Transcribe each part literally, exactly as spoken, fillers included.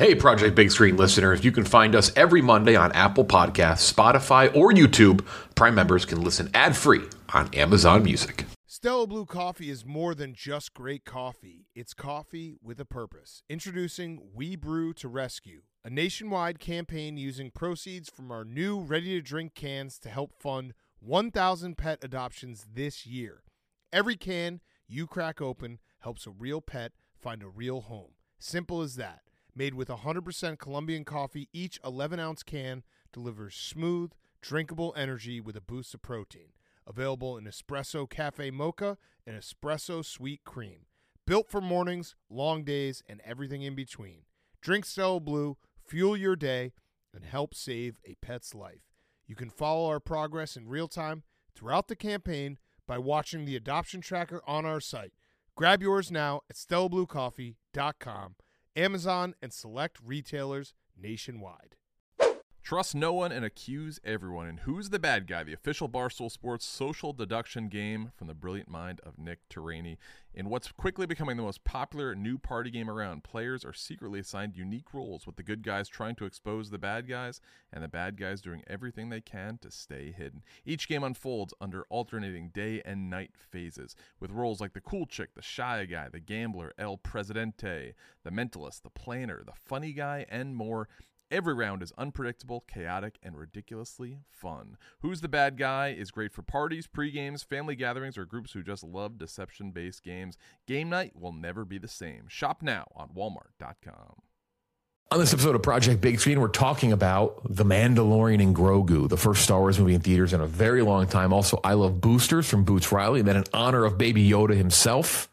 Hey, Project Big Screen listeners, you can find us every Monday on Apple Podcasts, Spotify, or YouTube. Prime members can listen ad-free on Amazon Music. Stella Blue Coffee is more than just great coffee. It's coffee with a purpose. Introducing We Brew to Rescue, a nationwide campaign using proceeds from our new ready-to-drink cans to help fund one thousand pet adoptions this year. Every can you crack open helps a real pet find a real home. Simple as that. Made with one hundred percent Colombian coffee, each eleven-ounce can delivers smooth, drinkable energy with a boost of protein. Available in Espresso Cafe Mocha and Espresso Sweet Cream. Built for mornings, long days, and everything in between. Drink Stella Blue, fuel your day, and help save a pet's life. You can follow our progress in real time throughout the campaign by watching the adoption tracker on our site. Grab yours now at stella blue coffee dot com. Amazon, and select retailers nationwide. Trust no one and accuse everyone. And Who's the Bad Guy? The official Barstool Sports social deduction game from the brilliant mind of Nick Turini. In what's quickly becoming the most popular new party game around, players are secretly assigned unique roles, with the good guys trying to expose the bad guys, and the bad guys doing everything they can to stay hidden. Each game unfolds under alternating day and night phases, with roles like the cool chick, the shy guy, the gambler, El Presidente, the mentalist, the planner, the funny guy, and more. Every round is unpredictable, chaotic, and ridiculously fun. Who's the Bad Guy is great for parties, pre-games, family gatherings, or groups who just love deception-based games. Game night will never be the same. Shop now on walmart dot com. On this episode of Project Big Screen, we're talking about The Mandalorian and Grogu, the first Star Wars movie in theaters in a very long time. Also, I Love Boosters from Boots Riley, and then in honor of Baby Yoda himself,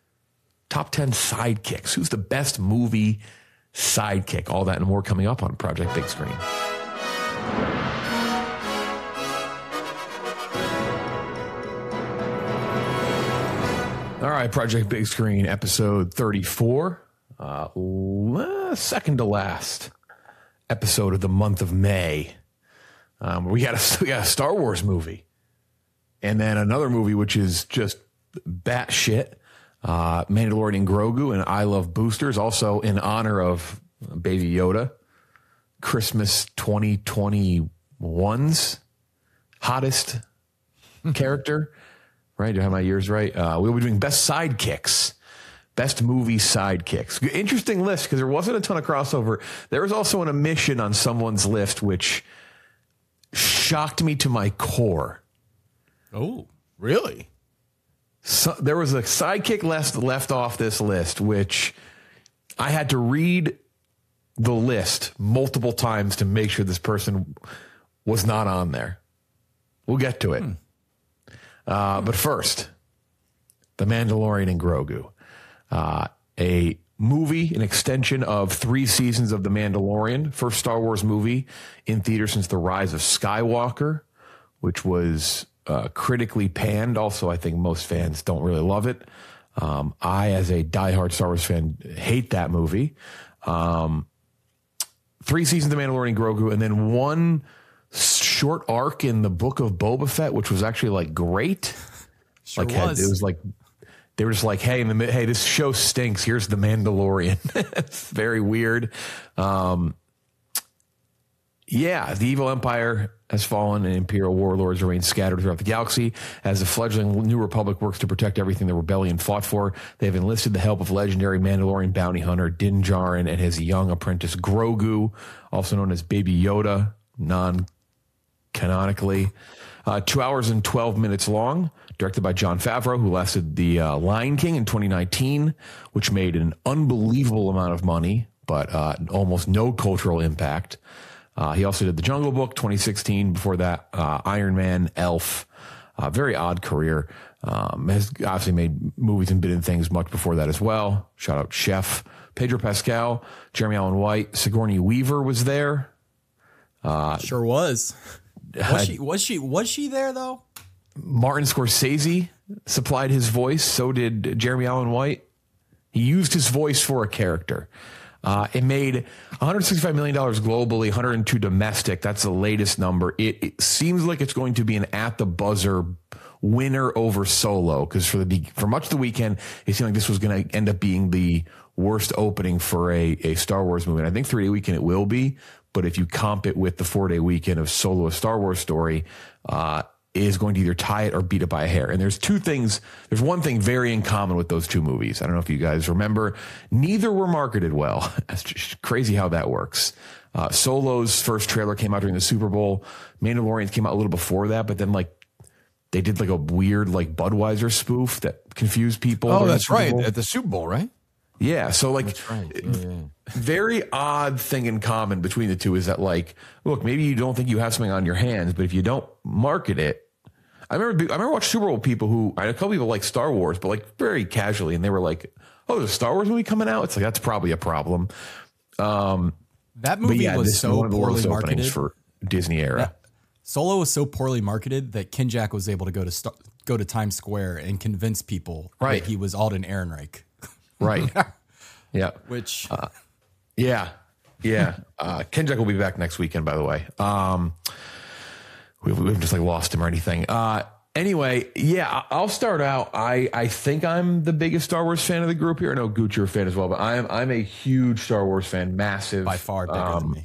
top ten sidekicks. Who's the best movie sidekick? All that and more coming up on Project Big Screen. All right, Project Big Screen, episode thirty-four. Uh, second to last episode of the month of May. Um, we got a we got a Star Wars movie, and then another movie which is just batshit. Uh, Mandalorian and Grogu and I Love Boosters, also in honor of Baby Yoda. Christmas twenty twenty-one's hottest character, right? Do I have my years right? Uh, we'll be doing best sidekicks, best movie sidekicks. Interesting list because there wasn't a ton of crossover. There was also an omission on someone's list which shocked me to my core. Oh, really? So, there was a sidekick left, left off this list, which I had to read the list multiple times to make sure this person was not on there. We'll get to it. Hmm. Uh, but first, The Mandalorian and Grogu, uh, a movie, an extension of three seasons of The Mandalorian, first Star Wars movie in theaters since The Rise of Skywalker, which was Uh, critically panned. Also, I think most fans don't really love it. Um, I, as a diehard Star Wars fan, hate that movie. Um, three seasons of Mandalorian, Grogu, and then one short arc in the Book of Boba Fett, which was actually like great. Sure like was. Had, it was like they were just like, hey, in the hey, this show stinks. Here's the Mandalorian. It's very weird. Um, yeah, the evil empire has fallen and Imperial warlords remain scattered throughout the galaxy. As the fledgling New Republic works to protect everything the rebellion fought for, they have enlisted the help of legendary Mandalorian bounty hunter Din Djarin and his young apprentice Grogu, also known as Baby Yoda, non-canonically. Uh, two hours and twelve minutes long, directed by Jon Favreau, who lasted the uh, Lion King in twenty nineteen, which made an unbelievable amount of money, but uh, almost no cultural impact. Uh, he also did The Jungle Book, twenty sixteen. Before that, uh, Iron Man, Elf. Uh, very odd career. Um, has obviously made movies and been in things much before that as well. Shout out Chef. Pedro Pascal, Jeremy Allen White, Sigourney Weaver was there. Uh, sure was. Was she? Was she? Was she there though? Martin Scorsese supplied his voice. So did Jeremy Allen White. He used his voice for a character. Uh, it made one hundred sixty-five million dollars globally, one hundred two domestic. That's the latest number. It, it seems like it's going to be an at the buzzer winner over Solo, because for the for much of the weekend, it seemed like this was going to end up being the worst opening for a, a Star Wars movie. And I think three-day weekend it will be, but if you comp it with the four-day weekend of Solo, a Star Wars story, uh, is going to either tie it or beat it by a hair. And there's two things. There's one thing very in common with those two movies. I don't know if you guys remember. Neither were marketed well. It's just crazy how that works. Uh, Solo's first trailer came out during the Super Bowl. Mandalorian came out a little before that, but then like they did like a weird like Budweiser spoof that confused people. Oh, that's right. At the Super Bowl, right? Yeah. So like That's right. Yeah, yeah. very odd thing in common between the two is that like, look, maybe you don't think you have something on your hands, but if you don't market it, I remember, I remember watching Super Bowl people who, I know a couple people like Star Wars, but like very casually. And they were like, oh, there's a Star Wars movie coming out. It's like, that's probably a problem. Um, that movie yeah, was so poorly marketed for Disney era. That, Solo was so poorly marketed that Kinjak was able to go to st- go to Times Square and convince people right. that he was Alden Ehrenreich. Right. Yeah. Which. Uh, yeah. Yeah. Uh, Kinjak will be back next weekend, by the way. Um, we, we've just like lost him or anything. Uh, anyway, yeah, I'll start out. I, I think I'm the biggest Star Wars fan of the group here. I know Gooch, you're a fan as well, but I'm, I'm a huge Star Wars fan, massive. By far bigger um, than me.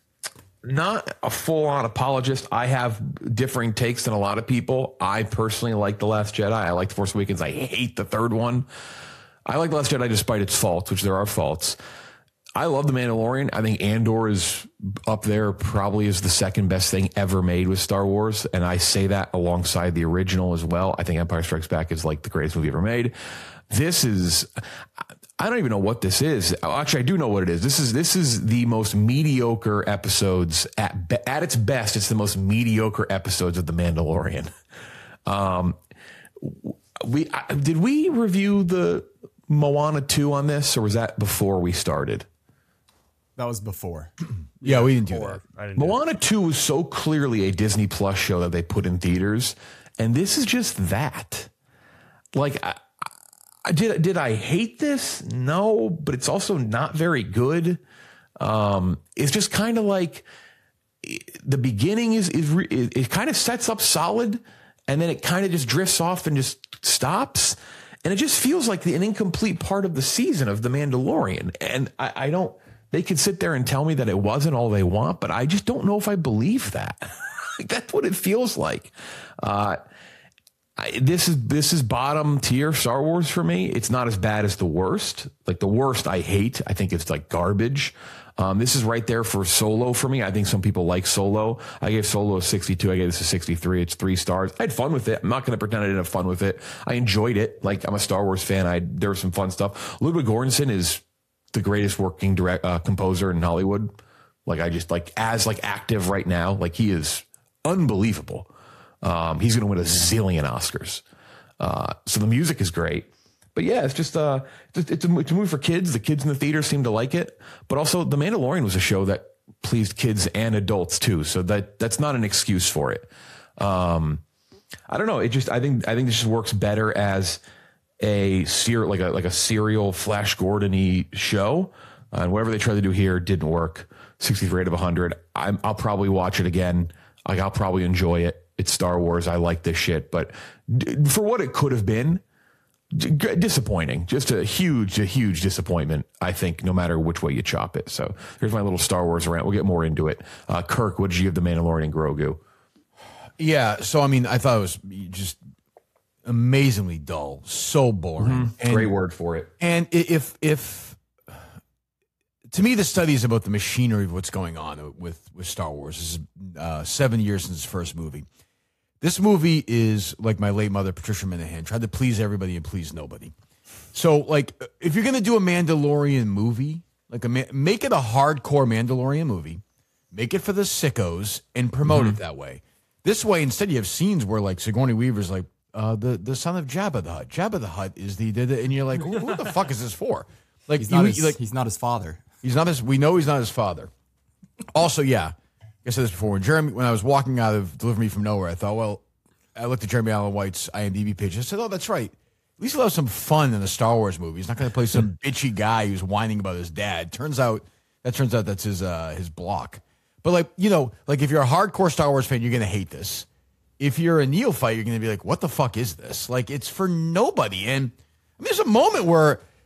Not a full-on apologist. I have differing takes than a lot of people. I personally like The Last Jedi. I like The Force Awakens. I hate the third one. I like The Last Jedi despite its faults, which there are faults. I love The Mandalorian. I think Andor is up there, probably is the second best thing ever made with Star Wars. And I say that alongside the original as well. I think Empire Strikes Back is like the greatest movie ever made. This is, I don't even know what this is. Actually, I do know what it is. This is, this is the most mediocre episodes at, at its best. It's the most mediocre episodes of The Mandalorian. Um, we, did we review the Moana two on this, or was that before we started? That was before. Yeah, we didn't do that. I didn't Moana two was so clearly a Disney Plus show that they put in theaters, and this is just that. Like, I, I did did I hate this? No, but it's also not very good. Um, it's just kind of like the beginning is is re, it, it kind of sets up solid, and then it kind of just drifts off and just stops, and it just feels like the, an incomplete part of the season of The Mandalorian. And I, I don't. They could sit there and tell me that it wasn't all they want, but I just don't know if I believe that. That's what it feels like. Uh, I, this is this is bottom tier Star Wars for me. It's not as bad as the worst. Like the worst, I hate. I think it's like garbage. Um, this is right there for Solo for me. I think some people like Solo. I gave Solo a sixty-two. I gave this a sixty-three. It's three stars. I had fun with it. I'm not going to pretend I didn't have fun with it. I enjoyed it. Like I'm a Star Wars fan. I there was some fun stuff. Ludwig Göransson is the greatest working direct uh, composer in Hollywood. Like I just like as like active right now. Like he is unbelievable. Um, he's going to win a zillion Oscars. Uh, so the music is great. But yeah, it's just uh, it's, it's, a, it's a movie for kids. The kids in the theater seem to like it. But also, The Mandalorian was a show that pleased kids and adults too. So that that's not an excuse for it. Um, I don't know. It just I think I think this just works better as a ser- like a like a serial Flash Gordon-y show. Uh, and whatever they tried to do here didn't work. sixty-three out of one hundred. I'm, I'll probably watch it again. Like I'll probably enjoy it. It's Star Wars. I like this shit. But d- for what it could have been, d- disappointing. Just a huge, a huge disappointment, I think, no matter which way you chop it. So here's my little Star Wars rant. We'll get more into it. Uh, Kirk, what did you give The Mandalorian and Grogu? Yeah, so I mean, I thought it was just amazingly dull, so boring. Mm-hmm. And, Great word for it. And if if to me, the study is about the machinery of what's going on with with Star Wars. This is uh, seven years since the first movie. This movie is like my late mother, Patricia Minahan, tried to please everybody and please nobody. So, like, if you're gonna do a Mandalorian movie, like a make it a hardcore Mandalorian movie, make it for the sickos and promote mm-hmm. it that way. This way, instead, you have scenes where like Sigourney Weaver's like uh, the the son of Jabba the Hutt. Jabba the Hutt is the, the, the and you're like, who, who the fuck is this for? Like, he's not, you, his, like he's not his father. He's not his. We know he's not his father. Also, yeah, I said this before. When Jeremy, when I was walking out of Deliver Me from Nowhere, I thought, well, I looked at Jeremy Allen White's I M D B page. I said, oh, that's right. At least he'll have some fun in a Star Wars movie. He's not going to play some bitchy guy who's whining about his dad. Turns out that turns out that's his uh, his block. But like you know, like if you're a hardcore Star Wars fan, you're going to hate this. If you're a neophyte, you're going to be like, what the fuck is this? Like it's for nobody. And I mean, there's a moment where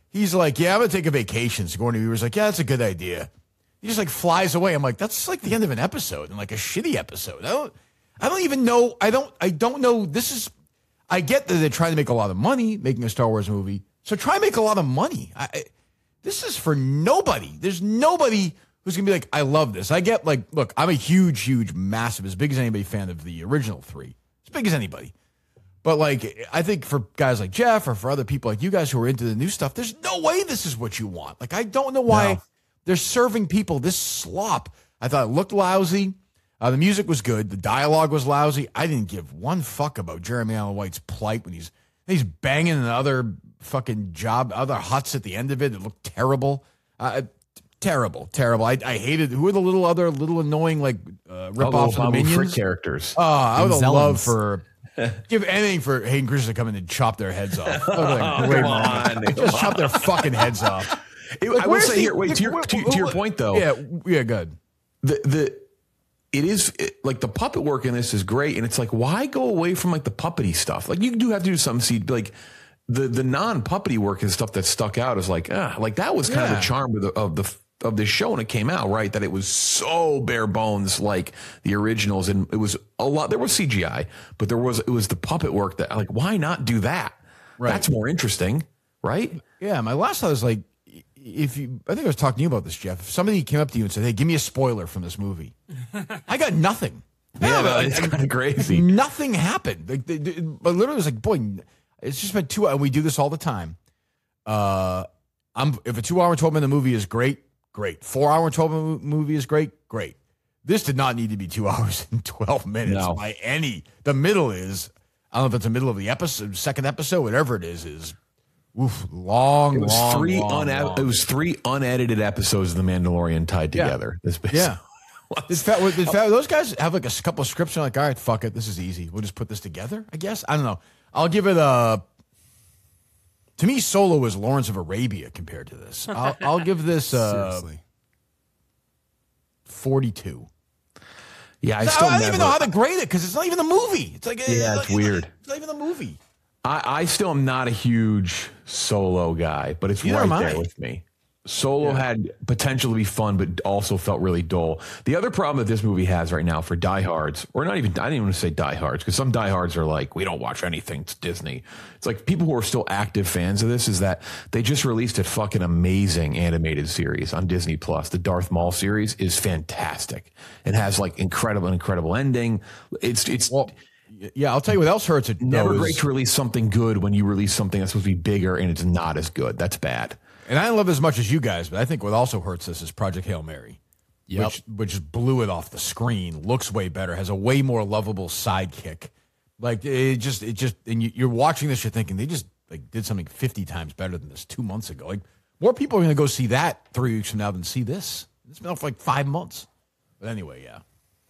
he's like, yeah, I'm going to take a vacation. Sigourney Weaver's like, yeah, that's a good idea. He just like flies away. I'm like, that's like the end of an episode and like a shitty episode. I don't, I don't even know. I don't, I don't know. This is, I get that they're trying to make a lot of money making a Star Wars movie. So try and make a lot of money. I, I, this is for nobody. There's nobody who's going to be like, I love this. I get like, look, I'm a huge, huge, massive, as big as anybody fan of the original three. As big as anybody. But like, I think for guys like Jeff or for other people like you guys who are into the new stuff, there's no way this is what you want. Like, I don't know why no. they're serving people this slop. I thought it looked lousy. Uh, the music was good. The dialogue was lousy. I didn't give one fuck about Jeremy Allen White's plight when he's he's banging another fucking job, other huts at the end of it. It looked terrible. Uh, terrible, terrible. I, I hated, who are the little other little annoying like uh, rip-offs of the Minions? Frick characters. Oh, I would have loved for... Give anything for Hayden Christensen to come in and chop their heads off. Like, oh, come on. Just chop their fucking heads off. It, like, I will say the, here, wait, to your, to, to your point though. Yeah, yeah, good. The, the, it is it, like the puppet work in this is great. And it's like, why go away from like the puppety stuff? Like you do have to do some see like the, the non-puppety work and stuff that stuck out is like, ah, like that was kind yeah. of the charm of the, of the, of the show when it came out, right? That it was so bare bones like the originals, and it was a lot. There was C G I, but there was it was the puppet work that like, why not do that? Right. That's more interesting, right? Yeah. My last thought was like, if you, I think I was talking to you about this, Jeff. If somebody came up to you and said, "Hey, give me a spoiler from this movie," I got nothing. Yeah, no, it's kind of crazy. Nothing happened. Like, they, they, but literally, it was like, boy, it's just been two. And we do this all the time. Uh, I'm if a two-hour and twelve minute movie is great. Great. Four hour and twelve minute movie is great. Great. This did not need to be two hours and twelve minutes no. by any. The middle is, I don't know if it's the middle of the episode, second episode, whatever it is, is oof, long, it was long, three long, une- long. It was three unedited episodes of The Mandalorian tied together. Yeah. This yeah. did Fa- did Fa- those guys have like a couple of scripts and like, all right, fuck it. This is easy. We'll just put this together, I guess. I don't know. I'll give it a. To me, Solo is Lawrence of Arabia compared to this. I'll, I'll give this uh, seriously forty-two. Yeah, I so still I don't never, even know how to grade it because it's not even the movie. It's like yeah, it's, it's like, weird. It's not even the movie. I, I still am not a huge Solo guy, but it's Neither right there with me. Solo yeah. had potential to be fun, but also felt really dull. The other problem that this movie has right now for diehards, or not even, I didn't even want to say diehards, because some diehards are like, we don't watch anything, it's Disney. It's like people who are still active fans of this is that they just released a fucking amazing animated series on Disney Plus. The Darth Maul series is fantastic. It has like incredible, incredible ending. It's, it's, well, yeah, I'll tell you what else hurts it. Never though, great is, to release something good when you release something that's supposed to be bigger and it's not as good. That's bad. And I don't love it as much as you guys, but I think what also hurts this is Project Hail Mary, yep. which which blew it off the screen. Looks way better, has a way more lovable sidekick. Like it just it just and you, you're watching this, you're thinking they just like did something fifty times better than this two months ago. Like more people are going to go see that three weeks from now than see this. It's been off for like five months. But anyway, yeah.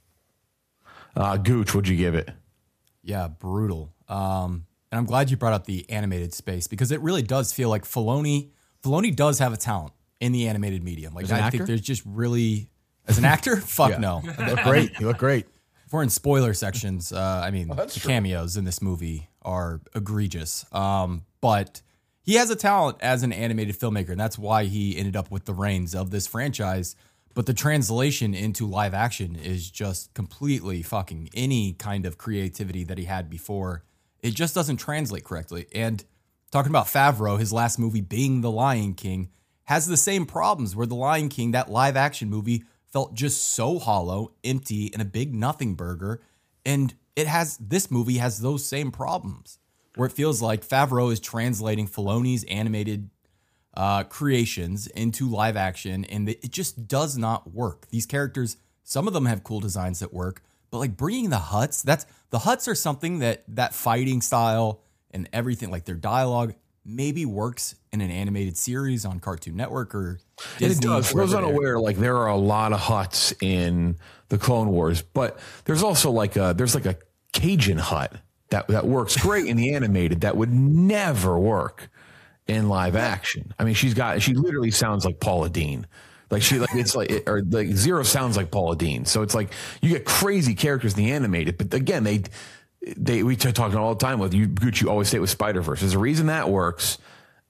Uh, Gooch, what'd you give it? Yeah, brutal. Um, and I'm glad you brought up the animated space because it really does feel like Filoni. Filoni does have a talent in the animated medium. Like I think there's just really, as an actor, fuck yeah. no. You look great. You look great. If we're in spoiler sections, uh, I mean, oh, the cameos in this movie are egregious. Um, but he has a talent as an animated filmmaker, and that's why he ended up with the reins of this franchise. But the translation into live action is just completely fucking any kind of creativity that he had before. It just doesn't translate correctly. And talking about Favreau, his last movie being The Lion King, has the same problems where The Lion King, that live action movie, felt just so hollow, empty, and a big nothing burger. And it has, this movie has those same problems where it feels like Favreau is translating Filoni's animated uh, creations into live action, and it just does not work. These characters, some of them have cool designs that work, but like bringing the Hutts, that's, the Hutts are something that, that fighting style and everything, like their dialogue, maybe works in an animated series on Cartoon Network or Disney. And it does. For those unaware, like there are a lot of Hutts in the Clone Wars, but there's also like a there's like a Cajun Hutt that that works great in the animated that would never work in live action. I mean, she's got she literally sounds like Paula Deen. Like she like it's like or like Zero sounds like Paula Deen. So it's like you get crazy characters in the animated, but again, they. They we talk all the time with you. Gucci always say it with Spider-Verse. There's a reason that works.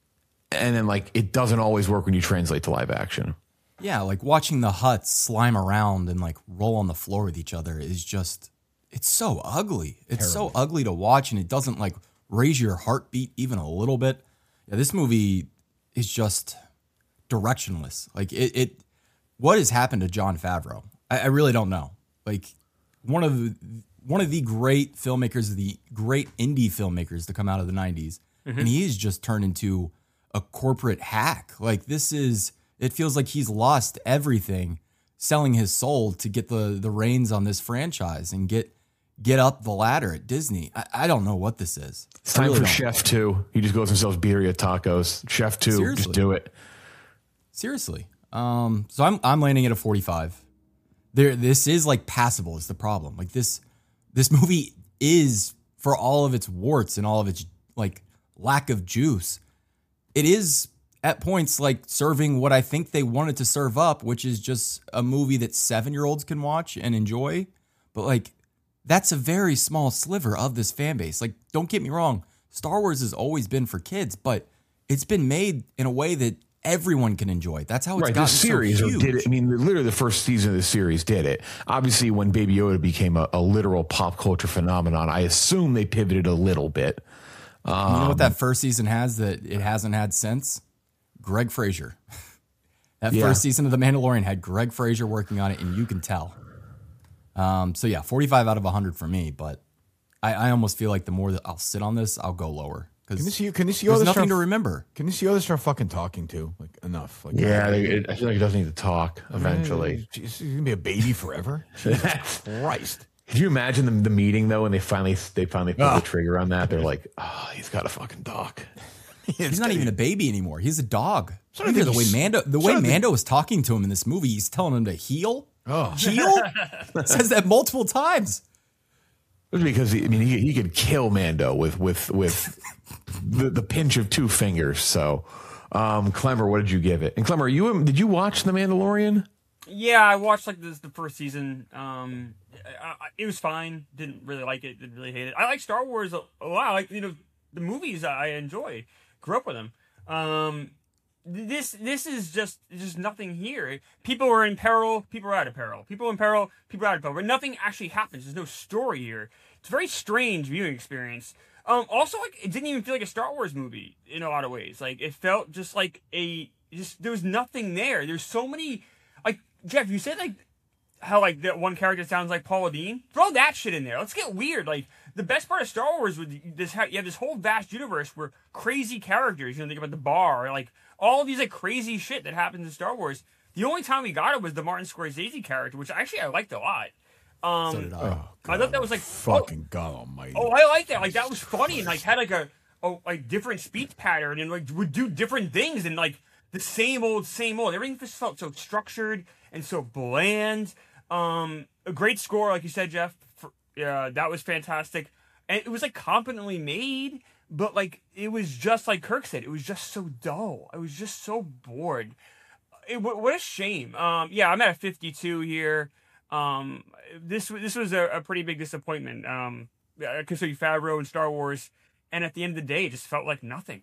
and then like it doesn't always work when you translate to live action. Yeah, like watching the Hutts slime around and like roll on the floor with each other is just, it's so ugly. It's Terrible. so ugly to watch, and it doesn't like raise your heartbeat even a little bit. Yeah, this movie is just directionless. Like it, it what has happened to Jon Favreau? I, I really don't know. Like one of the one of the great filmmakers, the great indie filmmakers to come out of the nineties, mm-hmm. and he's just turned into a corporate hack. Like this is, it feels like he's lost everything, selling his soul to get the the reins on this franchise and get get up the ladder at Disney. I, I don't know what this is. It's time really for Chef Two. He just goes and sells birria tacos. Chef Two, Seriously. just do it. Seriously. Um, so I'm I'm landing at a forty-five. There, this is like passable is the problem. Like this, this movie is, for all of its warts and all of its like lack of juice, it is at points like serving what I think they wanted to serve up, which is just a movie that seven-year-olds can watch and enjoy. But like, that's a very small sliver of this fan base. Like, don't get me wrong, Star Wars has always been for kids, but it's been made in a way that everyone can enjoy. That's how it's right, gotten the series so huge. Did it. I mean, literally the first season of the series did it. Obviously, when Baby Yoda became a, a literal pop culture phenomenon, I assume they pivoted a little bit. Um, you know what that first season has that it hasn't had since? Greg Fraser. That yeah. first season of The Mandalorian had Greg Fraser working on it, and you can tell. Um, so yeah, forty-five out of one hundred for me, but I, I almost feel like the more that I'll sit on this, I'll go lower. Can you see? Can you see? There's nothing start, to remember. Can you see how they start fucking talking too? Like enough. Like yeah, it, I feel like it doesn't need to talk eventually. He's gonna be a baby forever. Christ. Could you imagine the, the meeting though, when they finally they finally pull oh. the trigger on that? They're like, oh, he's got to fucking talk. He's not even a baby anymore. He's a dog. So I the way Mando, the way Mando is talking to him in this movie, he's telling him to heal. Oh, heal. Says that multiple times. Because he, I mean, he, he could kill Mando with with with the, the pinch of two fingers. So, um, Clemmer, what did you give it? And Clemmer, you did you watch The Mandalorian? Yeah, I watched like this the first season. Um, I, I, it was fine. Didn't really like it. Didn't really hate it. I like Star Wars a, a lot. Like you know, the movies I enjoy. Grew up with them. Um, this this is just just nothing here. People are in peril. People are out of peril. People are in peril. People are out of peril. But nothing actually happens. There's no story here. It's a very strange viewing experience. Um, also, like it didn't even feel like a Star Wars movie in a lot of ways. Like it felt just like a just there was nothing there. There's so many like Jeff. You said like how like that one character sounds like Paula Deen. Throw that shit in there. Let's get weird. Like the best part of Star Wars with this, you have this whole vast universe where crazy characters. You know, think about the bar, or like all of these like crazy shit that happens in Star Wars. The only time we got it was the Martin Scorsese character, which actually I liked a lot. Um, so did I. Oh, God, I thought that was like fucking oh, God Almighty. Oh, I like that. Like that was funny and like had like a oh like different speech pattern and like would do different things and like the same old same old. Everything just felt so structured and so bland. Um, a great score, like you said, Jeff. For, yeah, that was fantastic, and it was like competently made. But like it was just like Kirk said, it was just so dull. I was just so bored. It, what a shame. Um, yeah, I'm at a fifty-two here. Um, this this was a, a pretty big disappointment. Um, considering Favreau and Star Wars, and at the end of the day, it just felt like nothing.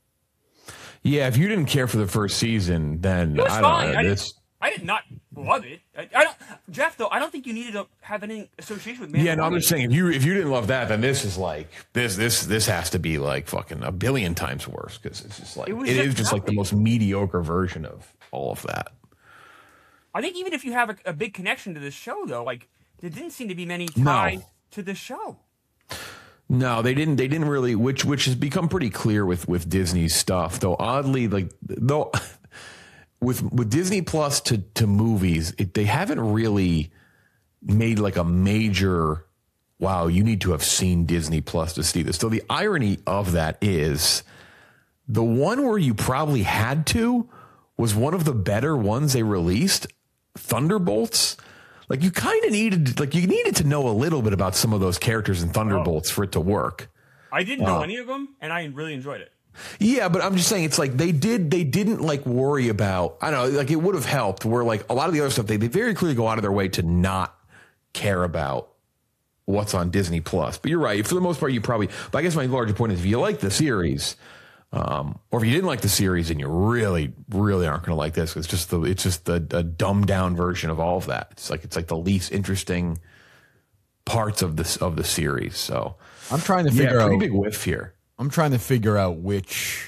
Yeah, if you didn't care for the first season, then it was I fine. don't know. I, This... did, I did not love it. I, I don't, Jeff. Though I don't think you needed to have any association with Mandalorian. Yeah, no, I'm just saying if you if you didn't love that, then this is like this this this has to be like fucking a billion times worse because it's just like it, it just is just nothing. Like the most mediocre version of all of that. I think even if you have a, a big connection to this show, though, like there didn't seem to be many ties no. to the show. No, they didn't. They didn't really, which which has become pretty clear with with Disney's stuff. Though oddly, like though with with Disney Plus to to movies, it, they haven't really made like a major. Wow, you need to have seen Disney Plus to see this. So the irony of that is the one where you probably had to was one of the better ones they released. Thunderbolts, like you kind of needed, like you needed to know a little bit about some of those characters in Thunderbolts oh. for it to work. I didn't know uh, any of them, and I really enjoyed it. Yeah, but I'm just saying, it's like they did, they didn't like worry about. I don't know, like it would have helped. Where like a lot of the other stuff, they they very clearly go out of their way to not care about what's on Disney Plus. But you're right, for the most part, you probably. But I guess my larger point is, if you like the series, Um, or if you didn't like the series, and you really, really aren't going to like this. It's just the, it's just the, a dumbed down version of all of that. It's like it's like the least interesting parts of this of the series. So I'm trying to yeah, figure pretty out. big whiff here. I'm trying to figure out which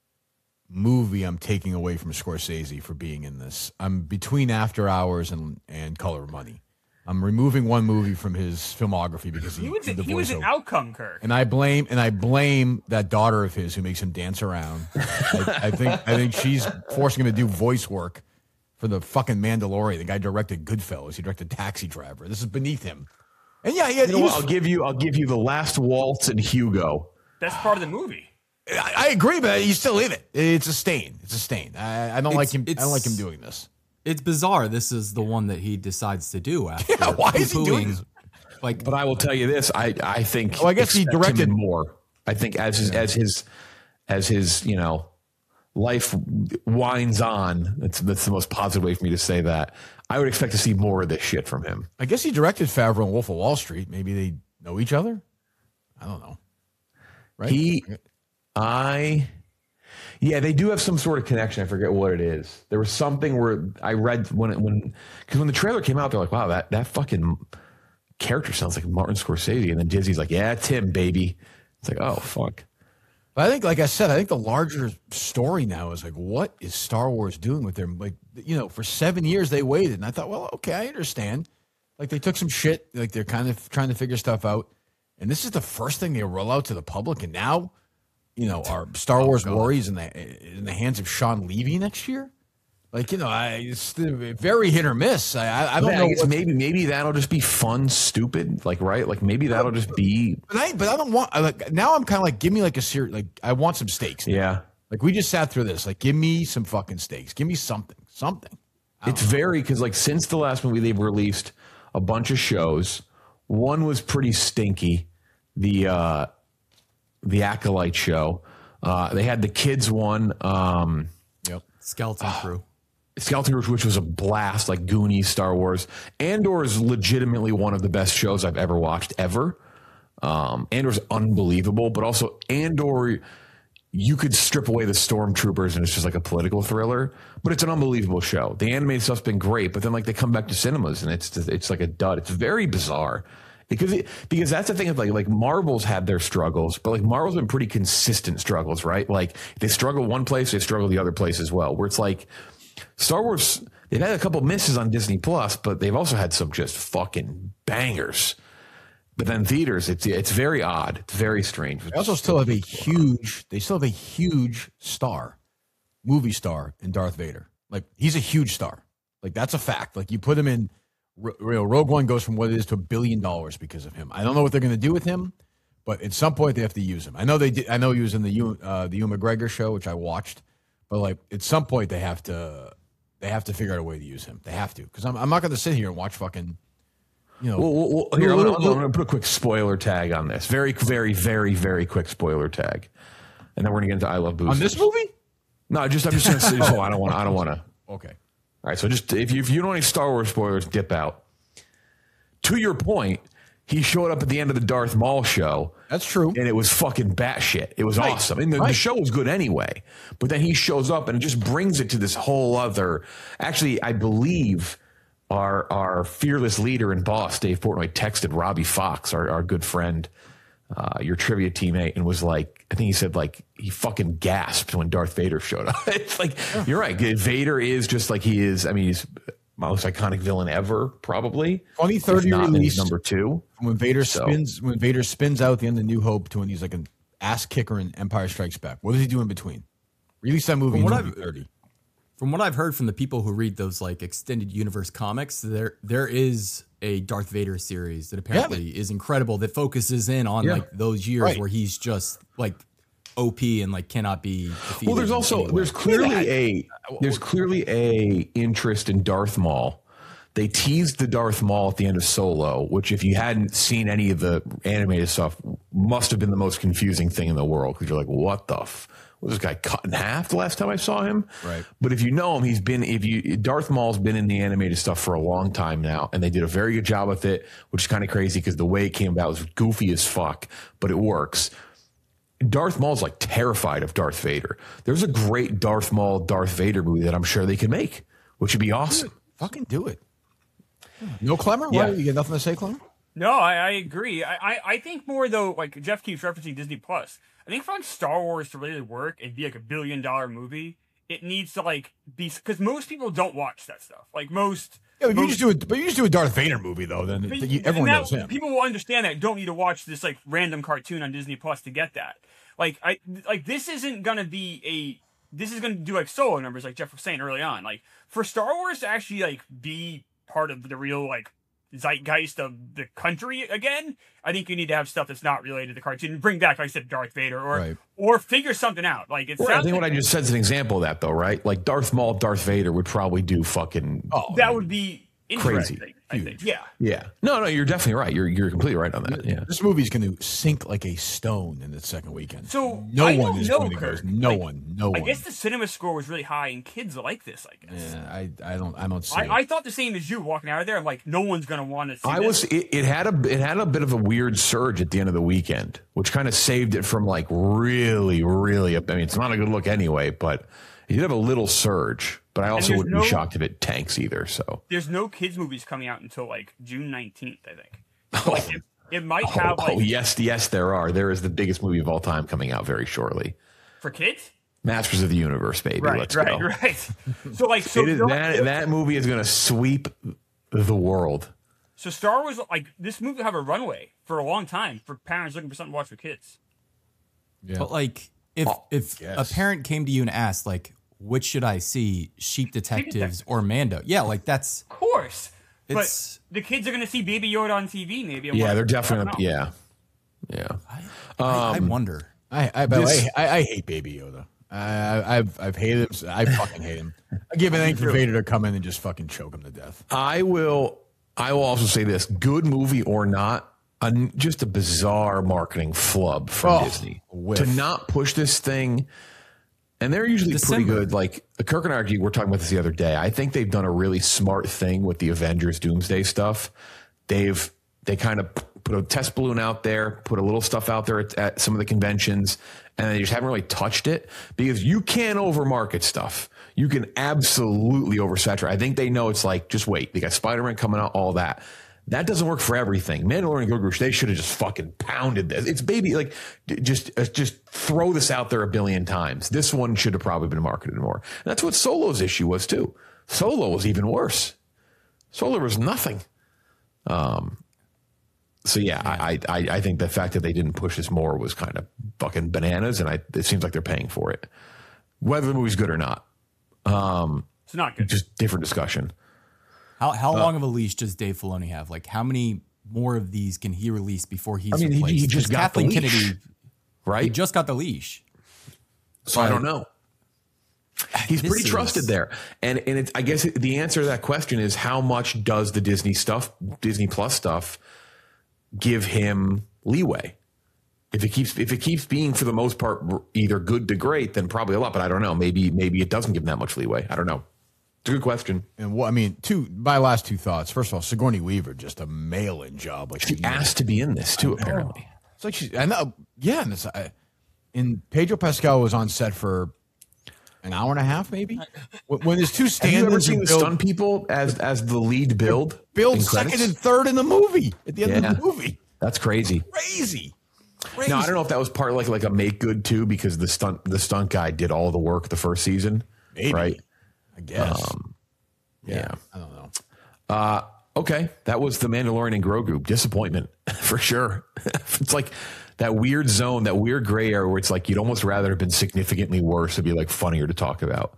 movie I'm taking away from Scorsese for being in this. I'm between After Hours and and Color of Money. I'm removing one movie from his filmography because he, He was, did the he was an voiceover. outcome, Kirk. And I blame and I blame that daughter of his who makes him dance around. I, I think I think she's forcing him to do voice work for the fucking Mandalorian. The guy directed Goodfellas. He directed Taxi Driver. This is beneath him. And yeah, yeah, You know he what? was, I'll give you I'll give you The Last Waltz and Hugo. That's part of the movie. I, I agree, but he's still in it. It's a stain. It's a stain. I, I don't It's- like him. I it's- don't like him doing this. It's bizarre. This is the one that he decides to do after. Yeah, why is he doing poo-pooing, this? Like, But I will tell you this: I I think. Well, I guess he expect him directed- in more. I think as his as his as his you know life winds on. That's that's the most positive way for me to say that. I would expect to see more of this shit from him. I guess he directed Favreau and Wolf of Wall Street. Maybe they know each other. I don't know. Right? He, I, yeah, they do have some sort of connection. I forget what it is. There was something where I read when it, when because when the trailer came out, they're like, "Wow, that that fucking character sounds like Martin Scorsese." And then Disney's like, "Yeah, it's him, baby." It's like, oh fuck. But I think, like I said, I think the larger story now is like, what is Star Wars doing with their, like, you know, for seven years they waited. And I thought, well, okay, I understand. Like, they took some shit, like, they're kind of trying to figure stuff out. And this is the first thing they roll out to the public. And now, you know, are Star Wars Warriors in the, in the hands of Sean Levy next year? Like, you know, I, it's very hit or miss. I, I, I don't Yeah, know. I guess what- maybe maybe that'll just be fun, stupid, like right, like maybe that'll just be But I, but I don't want, I, like, now I'm kind of like, give me like a series, like, I want some stakes. yeah. Like, we just sat through this. Like, give me some fucking stakes. Give me something. Something. It's very because like since the last movie they've released a bunch of shows. One was pretty stinky, the uh, the Acolyte show. Uh, they had the kids one, um, Yep. Skeleton Crew. Skeleton Crew, which was a blast, like Goonies, Star Wars. Andor is legitimately one of the best shows I've ever watched ever. Um, Andor's unbelievable, but also Andor, you could strip away the stormtroopers and it's just like a political thriller, but it's an unbelievable show. The animated stuff's been great, but then like they come back to cinemas and it's it's like a dud. It's very bizarre because it, because that's the thing of like like Marvel's had their struggles, but like Marvel's been pretty consistent struggles, right? Like they struggle one place, they struggle the other place as well. Where it's like Star Wars, they've had a couple misses on Disney Plus, but they've also had some just fucking bangers. But then theaters, it's it's very odd. It's very strange. They also still have a huge, they still have a huge star, movie star in Darth Vader. Like, he's a huge star. Like, that's a fact. Like, you put him in, you know, Rogue One goes from what it is to a billion dollars because of him. I don't know what they're going to do with him, but at some point they have to use him. I know they did. I know he was in the Ewan- uh, the Ewan McGregor show, which I watched, but like at some point they have to, they have to figure out a way to use him. They have to, because I'm, I'm not going to sit here and watch fucking, you know. Well, well, well, here, I'm gonna, I'm gonna put a quick spoiler tag on this. Very, very, very, very quick spoiler tag, and then we're gonna get into I Love Boosters. On this movie? No, just I'm just gonna say. So I don't want. I don't want to. Okay. All right. So just if you if you don't want any Star Wars spoilers, dip out. To your point, he showed up at the end of the Darth Maul show. That's true. And it was fucking batshit. It was Right. awesome. And the, the Right. show was good anyway. But then he shows up and it just brings it to this whole other. Actually, I believe our our fearless leader and boss, Dave Portnoy, texted Robbie Fox, our, our good friend, uh, your trivia teammate, and was like, I think he said like he fucking gasped when Darth Vader showed up. It's like, yeah. You're right. Vader is just like he is. I mean, he's most iconic villain ever, probably. twenty thirty If not, then he's release. number two. When Vader So- spins, when Vader spins out at the end of New Hope to when he's like an ass kicker in Empire Strikes Back. What does he do in between? Release that movie in From what twenty I've- thirty. From what I've heard from the people who read those like extended universe comics, there there is a Darth Vader series that apparently is incredible that focuses in on Yeah. like those years Right. where he's just like O P and like cannot be defeated. Well, there's in also any way. there's clearly a there's clearly a interest in Darth Maul. They teased the Darth Maul at the end of Solo, which if you hadn't seen any of the animated stuff, must have been the most confusing thing in the world because you're like, what the f- was this guy cut in half the last time I saw him? Right. But if you know him, he's been if you Darth Maul's been in the animated stuff for a long time now, and they did a very good job with it, which is kind of crazy because the way it came about was goofy as fuck, but it works. Darth Maul's like terrified of Darth Vader. There's a great Darth Maul, Darth Vader movie that I'm sure they can make, which would be awesome. Do Fucking do it. No Clemmer? Yeah. What? You got nothing to say, Clemmer? No, I, I agree. I, I, I think more though, like Jeff keeps referencing Disney Plus. I think for like Star Wars to really work and be like a billion dollar movie, it needs to like be, because most people don't watch that stuff. Like most. Yeah, but you most, just do a, but you just do a Darth Vader movie though. Then but, you, everyone that, knows him. People will understand that. Don't need to watch this like random cartoon on Disney Plus to get that. Like I like this isn't gonna be a. This is gonna do like solo numbers, like Jeff was saying early on. Like for Star Wars to actually like be part of the real like zeitgeist of the country again, I think you need to have stuff that's not related to the cartoon and bring back, like I said, Darth Vader or Right. or figure something out. Like it's Well, I think what I just said is an example of that, though, right? Like Darth Maul, Darth Vader would probably do fucking Oh, that would be Crazy. interesting. I think, yeah. yeah. No, no, you're definitely right. You're you're completely right on that. Yeah. This movie's going to sink like a stone in the second weekend. So no I one don't is know, going to go. Kurt. No Like, one. No I one. guess the cinema score was really high, and kids like this. I guess. Yeah, I, I don't. I don't see. it. I, I thought the same as you walking out of there. I'm like, no one's gonna want to see I this. was. It, it had a. It had a bit of a weird surge at the end of the weekend, which kind of saved it from like really, really. I mean, it's not a good look anyway, but it did have a little surge. But I also there's wouldn't no- be shocked if it tanks either. So. There's no kids movies coming out until like June nineteenth, I think. Oh. Like, it, it might Oh, have like oh yes, yes, there are. There is the biggest movie of all time coming out very shortly. for kids. Masters of the Universe, baby. Right, Let's right, go. right. So like, so It is, that that movie is going to sweep the world. so Star Wars, like this movie will have a runway for a long time for parents looking for something to watch with kids. Yeah. But like, if Oh, if yes. a parent came to you and asked, like, which should I see, Sheep Detectives Detectives. or Mando? Yeah, like that's Of course, It's- but the kids are gonna see Baby Yoda on T V. Maybe. I'm Yeah, like, they're I definitely. don't know. Yeah, yeah. I, I wonder. I, I, by the This- way, I, I hate Baby Yoda. I, I've I've hated him. I fucking hate him. I give anything for Vader to come in and just fucking choke him to death. I will. I will also say this: good movie or not, a, just a bizarre marketing flub from Oh, Disney whiff. to not push this thing. And they're usually pretty December. good. Like Kirk and I were talking about this the other day. I think they've done a really smart thing with the Avengers Doomsday stuff. They've they kind of put a test balloon out there, put a little stuff out there at, at some of the conventions, and they just haven't really touched it because you can't overmarket stuff. You can absolutely oversaturate. I think they know it's like, just wait. They got Spider-Man coming out, all that. That doesn't work for everything. Mandalorian and Grogu, they should have just fucking pounded this. It's baby, like d- just uh, just throw this out there a billion times. This one should have probably been marketed more. And that's what Solo's issue was too. Solo was even worse. Solo was nothing. Um. So yeah, I, I I think the fact that they didn't push this more was kind of fucking bananas, and I it seems like they're paying for it, whether the movie's good or not. Um, It's not good. just different discussion. How Uh, how long of a leash does Dave Filoni have? Like, how many more of these can he release before he's I mean, he- replaced? he just 'Cause got the Kathleen leash, Kennedy, right? he just got the leash. So I don't know. He's This pretty is- trusted there, and and it's, I guess the answer to that question is how much does the Disney stuff, Disney Plus stuff, give him leeway? If it keeps if it keeps being for the most part either good to great, then probably a lot. But I don't know. Maybe maybe it doesn't give him that much leeway. I don't know. It's a good question. And what I mean, two. My last two thoughts. First of all, Sigourney Weaver just a mail-in job. Like She asked to be in this too, apparently. It's like she. I know. Yeah, and it's. I, and Pedro Pascal was on set for an hour and a half, maybe. When, when there's two Have you stand-ins, ever seen who the build, stunt people as as the lead build? build in second credits? and third in the movie at the end Yeah. of the movie? That's crazy. Crazy. Crazy. Now I don't know if that was part of like like a make good too, because the stunt the stunt guy did all the work the first season, Maybe. right? I guess. Um, yeah. yeah. I don't know. Uh, okay, that was the Mandalorian and Grogu. Disappointment for sure. It's like that weird zone, that weird gray area where it's like you'd almost rather have been significantly worse to be like funnier to talk about.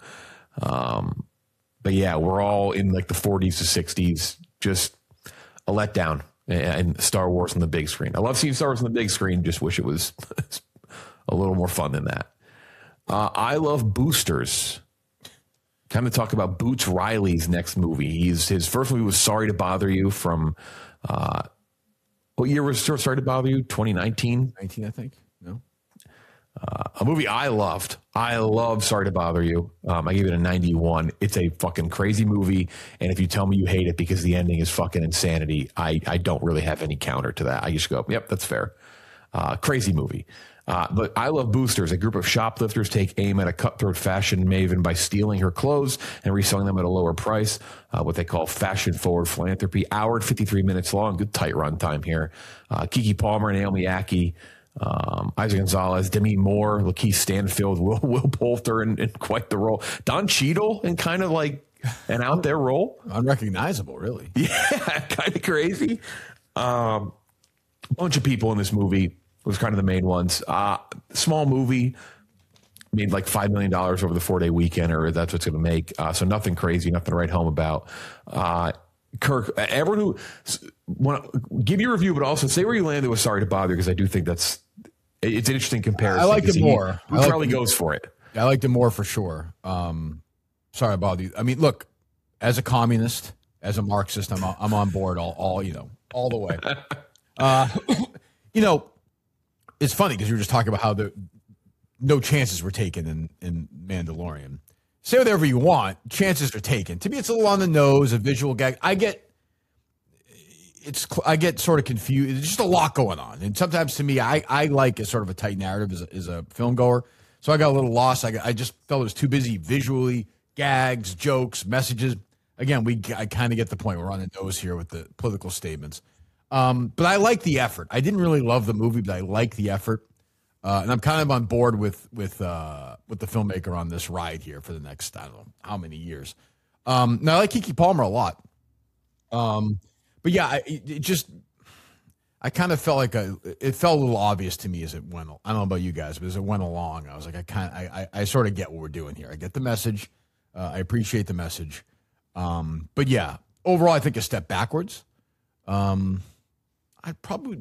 Um, but yeah, we're all in like the forties to sixties. Just a letdown. And Star Wars on the big screen. I love seeing Star Wars on the big screen. Just wish it was a little more fun than that. Uh, I love Boosters. Time to talk about Boots Riley's next movie. He's his first movie was Sorry to Bother You from uh, what year was Sorry to Bother You? twenty nineteen. nineteen, I think. No. Uh, a movie I loved. I love Sorry to Bother You. Um, I gave it a ninety-one. It's a fucking crazy movie. And if you tell me you hate it because the ending is fucking insanity, I, I don't really have any counter to that. I just go, yep, that's fair. Uh, crazy movie. Uh, but I Love Boosters. A group of shoplifters take aim at a cutthroat fashion maven by stealing her clothes and reselling them at a lower price. Uh, what they call fashion-forward philanthropy. Hour and fifty-three minutes long. Good tight run time here. Uh, Keke Palmer, Naomi Ackie, um, Isaac Gonzalez, Demi Moore, Lakeith Stanfield, Will, Will Poulter in, in quite the role. Don Cheadle in kind of like an out there role. Unrecognizable, really. Yeah, kind of crazy. Um, a bunch of people in this movie. Was kind of the main ones. Uh, small movie, made like five million dollars over the four-day weekend, or that's what's going to make. Uh, so nothing crazy, nothing to write home about. Uh, Kirk, everyone who want give your review, but also say where you landed with Sorry to Bother, because I do think that's it's an interesting comparison. I like it more. He, he like probably it, goes for it. I liked it more for sure. Um, sorry to bother you. I mean, look, as a communist, as a Marxist, I'm I'm on board all all you know all the way. Uh, you know. It's funny because you were just talking about how the no chances were taken in, in Mandalorian. Say whatever you want, chances are taken. To me, it's a little on the nose, a visual gag. I get it's I get sort of confused. There's just a lot going on, and sometimes to me, I, I like a sort of a tight narrative as a, as a film goer. So I got a little lost. I got, I just felt it was too busy visually, gags, jokes, messages. Again, we I kind of get the point. We're on the nose here with the political statements. Um, but I like the effort. I didn't really love the movie, but I like the effort, uh, and I'm kind of on board with with uh, with the filmmaker on this ride here for the next I don't know how many years. Um, now I like Keke Palmer a lot, um, but yeah, I, it just I kind of felt like a, it felt a little obvious to me as it went. I don't know about you guys, but as it went along, I was like, I kind I, I I sort of get what we're doing here. I get the message. Uh, I appreciate the message, um, but yeah, overall, I think a step backwards. Um, I probably,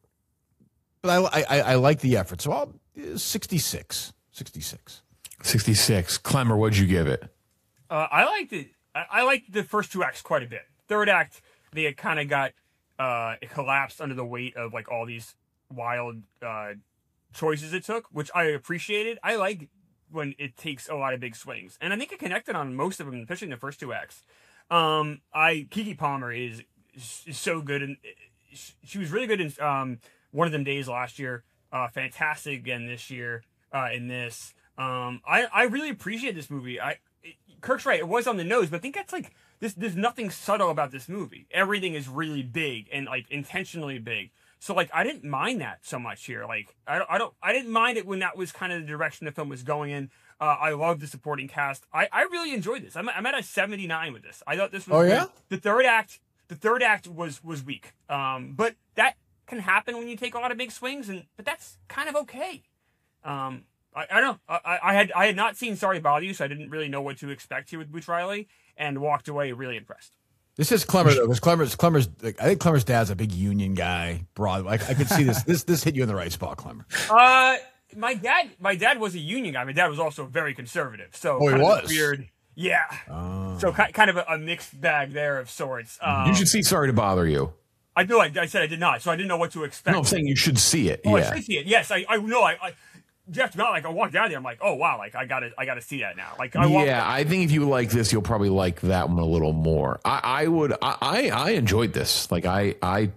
but I, I I like the effort. So I'll sixty-six, sixty-six, sixty-six. Clemmer, what'd you give it? Uh, I liked it. I, I liked the first two acts quite a bit. Third act, they kind of got uh, it collapsed under the weight of like all these wild uh, choices it took, which I appreciated. I like when it takes a lot of big swings, and I think it connected on most of them, especially in the first two acts. Um, I Keke Palmer is is so good, and she was really good in um, One of Them Days last year. Uh, fantastic again this year uh, in this. Um, I I really appreciate this movie. I it, Kirk's right; it was on the nose, but I think that's like this. There's nothing subtle about this movie. Everything is really big and like intentionally big. So like I didn't mind that so much here. Like I don't I don't I didn't mind it when that was kind of the direction the film was going in. Uh, I love the supporting cast. I, I really enjoyed this. I'm I'm at a seventy-nine with this. I thought this was oh good. yeah. The third act. The third act was was weak, um, but that can happen when you take a lot of big swings, and but that's kind of okay. Um, I, I don't know. I, I had I had not seen Sorry to Bother You, so I didn't really know what to expect here with Boots Riley, and walked away really impressed. This is Clemmer though, because Clemmer's Clemmer's. Like, I think Clemmer's dad's a big union guy. Broad, like I could see this. This this hit you in the right spot, Clemmer. Uh, my dad, my dad was a union guy. My dad was also very conservative, so oh, he kind of was weird. Yeah. Oh. So kind of a, a mixed bag there of sorts. Um, You should see Sorry to Bother You. I know. I, I said I did not, so I didn't know what to expect. No, I'm saying you should see it. Oh, yeah. I should see it. Yes, I I know. I, I Jeff, to be honest, like I walked down there, I'm like, oh wow, like I gotta I gotta see that now. Like I walked, yeah, I think if you like this, you'll probably like that one a little more. I, I would. I, I I enjoyed this. Like I I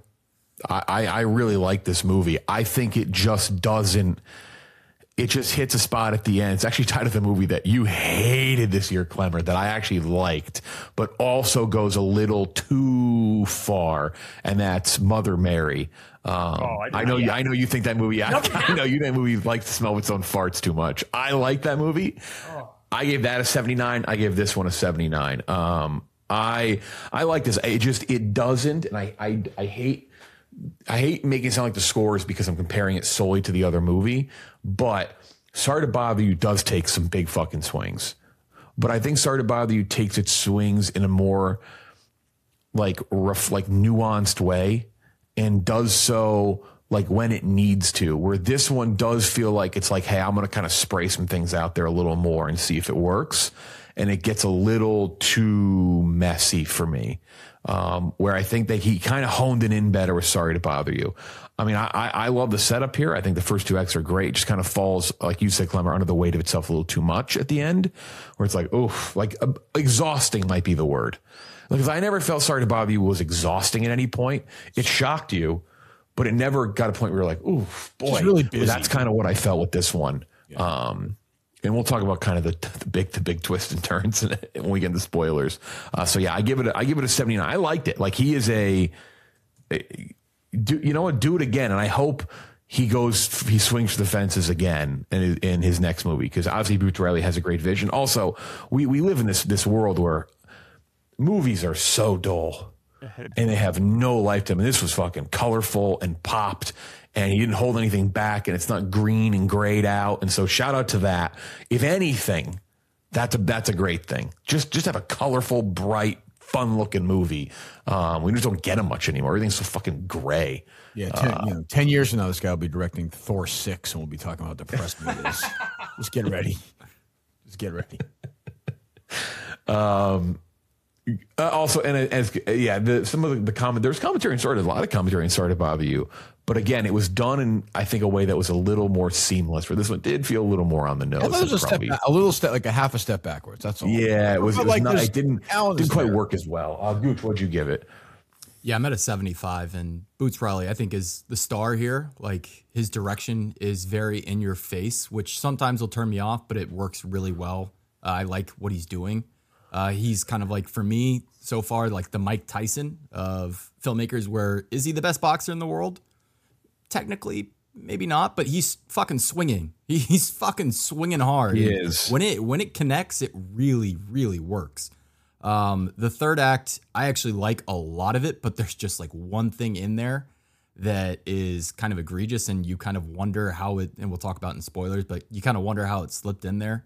I I really like this movie. I think it just doesn't. It just hits a spot at the end. It's actually tied to the movie that you hated this year, Clemmer, that I actually liked, but also goes a little too far, and that's Mother Mary. Um, oh, I, I know, you, I know you think that movie. I, I know you that movie likes to smell its own farts too much. I like that movie. Oh. I gave that a seventy-nine. I gave this one a seventy-nine. Um, I I like this. It just it doesn't, and I I I hate. I hate making it sound like the scores because I'm comparing it solely to the other movie, but Sorry to Bother You does take some big fucking swings. But I think Sorry to Bother You takes its swings in a more like rough, like nuanced way, and does so like when it needs to, where this one does feel like it's like, hey, I'm going to kind of spray some things out there a little more and see if it works. And it gets a little too messy for me. Um, where I think that he kind of honed it in better with Sorry to Bother You. I mean, I, I love the setup here. I think the first two acts are great. It just kind of falls, like you said, Clemmer, under the weight of itself a little too much at the end, where it's like, oof, like uh, exhausting might be the word. Because I never felt Sorry to Bother You was exhausting at any point. It shocked you, but it never got a point where you're like, ooh, boy, Just really busy. that's kind of what I felt with this one. Yeah. Um, and we'll talk about kind of the, the big, the big twists and turns when we get into spoilers. Uh, so yeah, I give it, a, I give it a seventy-nine. I liked it. Like he is a, a do, you know what, do it again. And I hope he goes, he swings for the fences again in his, in his next movie. Cause obviously Boots Riley has a great vision. Also, we, we live in this, this world where movies are so dull and they have no life to them. And this was fucking colorful and popped, and he didn't hold anything back, and it's not green and grayed out. And so shout out to that. If anything, that's a, that's a great thing. Just, just have a colorful, bright, fun looking movie. Um, we just don't get them much anymore. Everything's so fucking gray. Yeah. Ten, uh, you know, ten years from now, this guy will be directing Thor six, and we'll be talking about how depressed he is. Just get ready. Just get ready. Um, Uh, also, and as yeah, the, some of the, the comment, there's commentary and started a lot of commentary and started to bother you, but again, it was done in I think a way that was a little more seamless. For this one, did feel a little more on the nose. I thought it was a step, back, a little step, like a half a step backwards. That's all. Yeah, it was. It, was like not, it didn't didn't quite there. work as well. Uh, Gooch, what'd you give it? Yeah, I'm at a seventy-five, and Boots Riley, I think, is the star here. Like, his direction is very in your face, which sometimes will turn me off, but it works really well. Uh, I like what he's doing. Uh, he's kind of like, for me, so far, like the Mike Tyson of filmmakers, where is he the best boxer in the world? Technically, maybe not, but he's fucking swinging. He, he's fucking swinging hard. He is. When it, when it connects, it really, really works. Um, the third act, I actually like a lot of it, but there's just like one thing in there that is kind of egregious, and you kind of wonder how it, and we'll talk about in spoilers, but you kind of wonder how it slipped in there.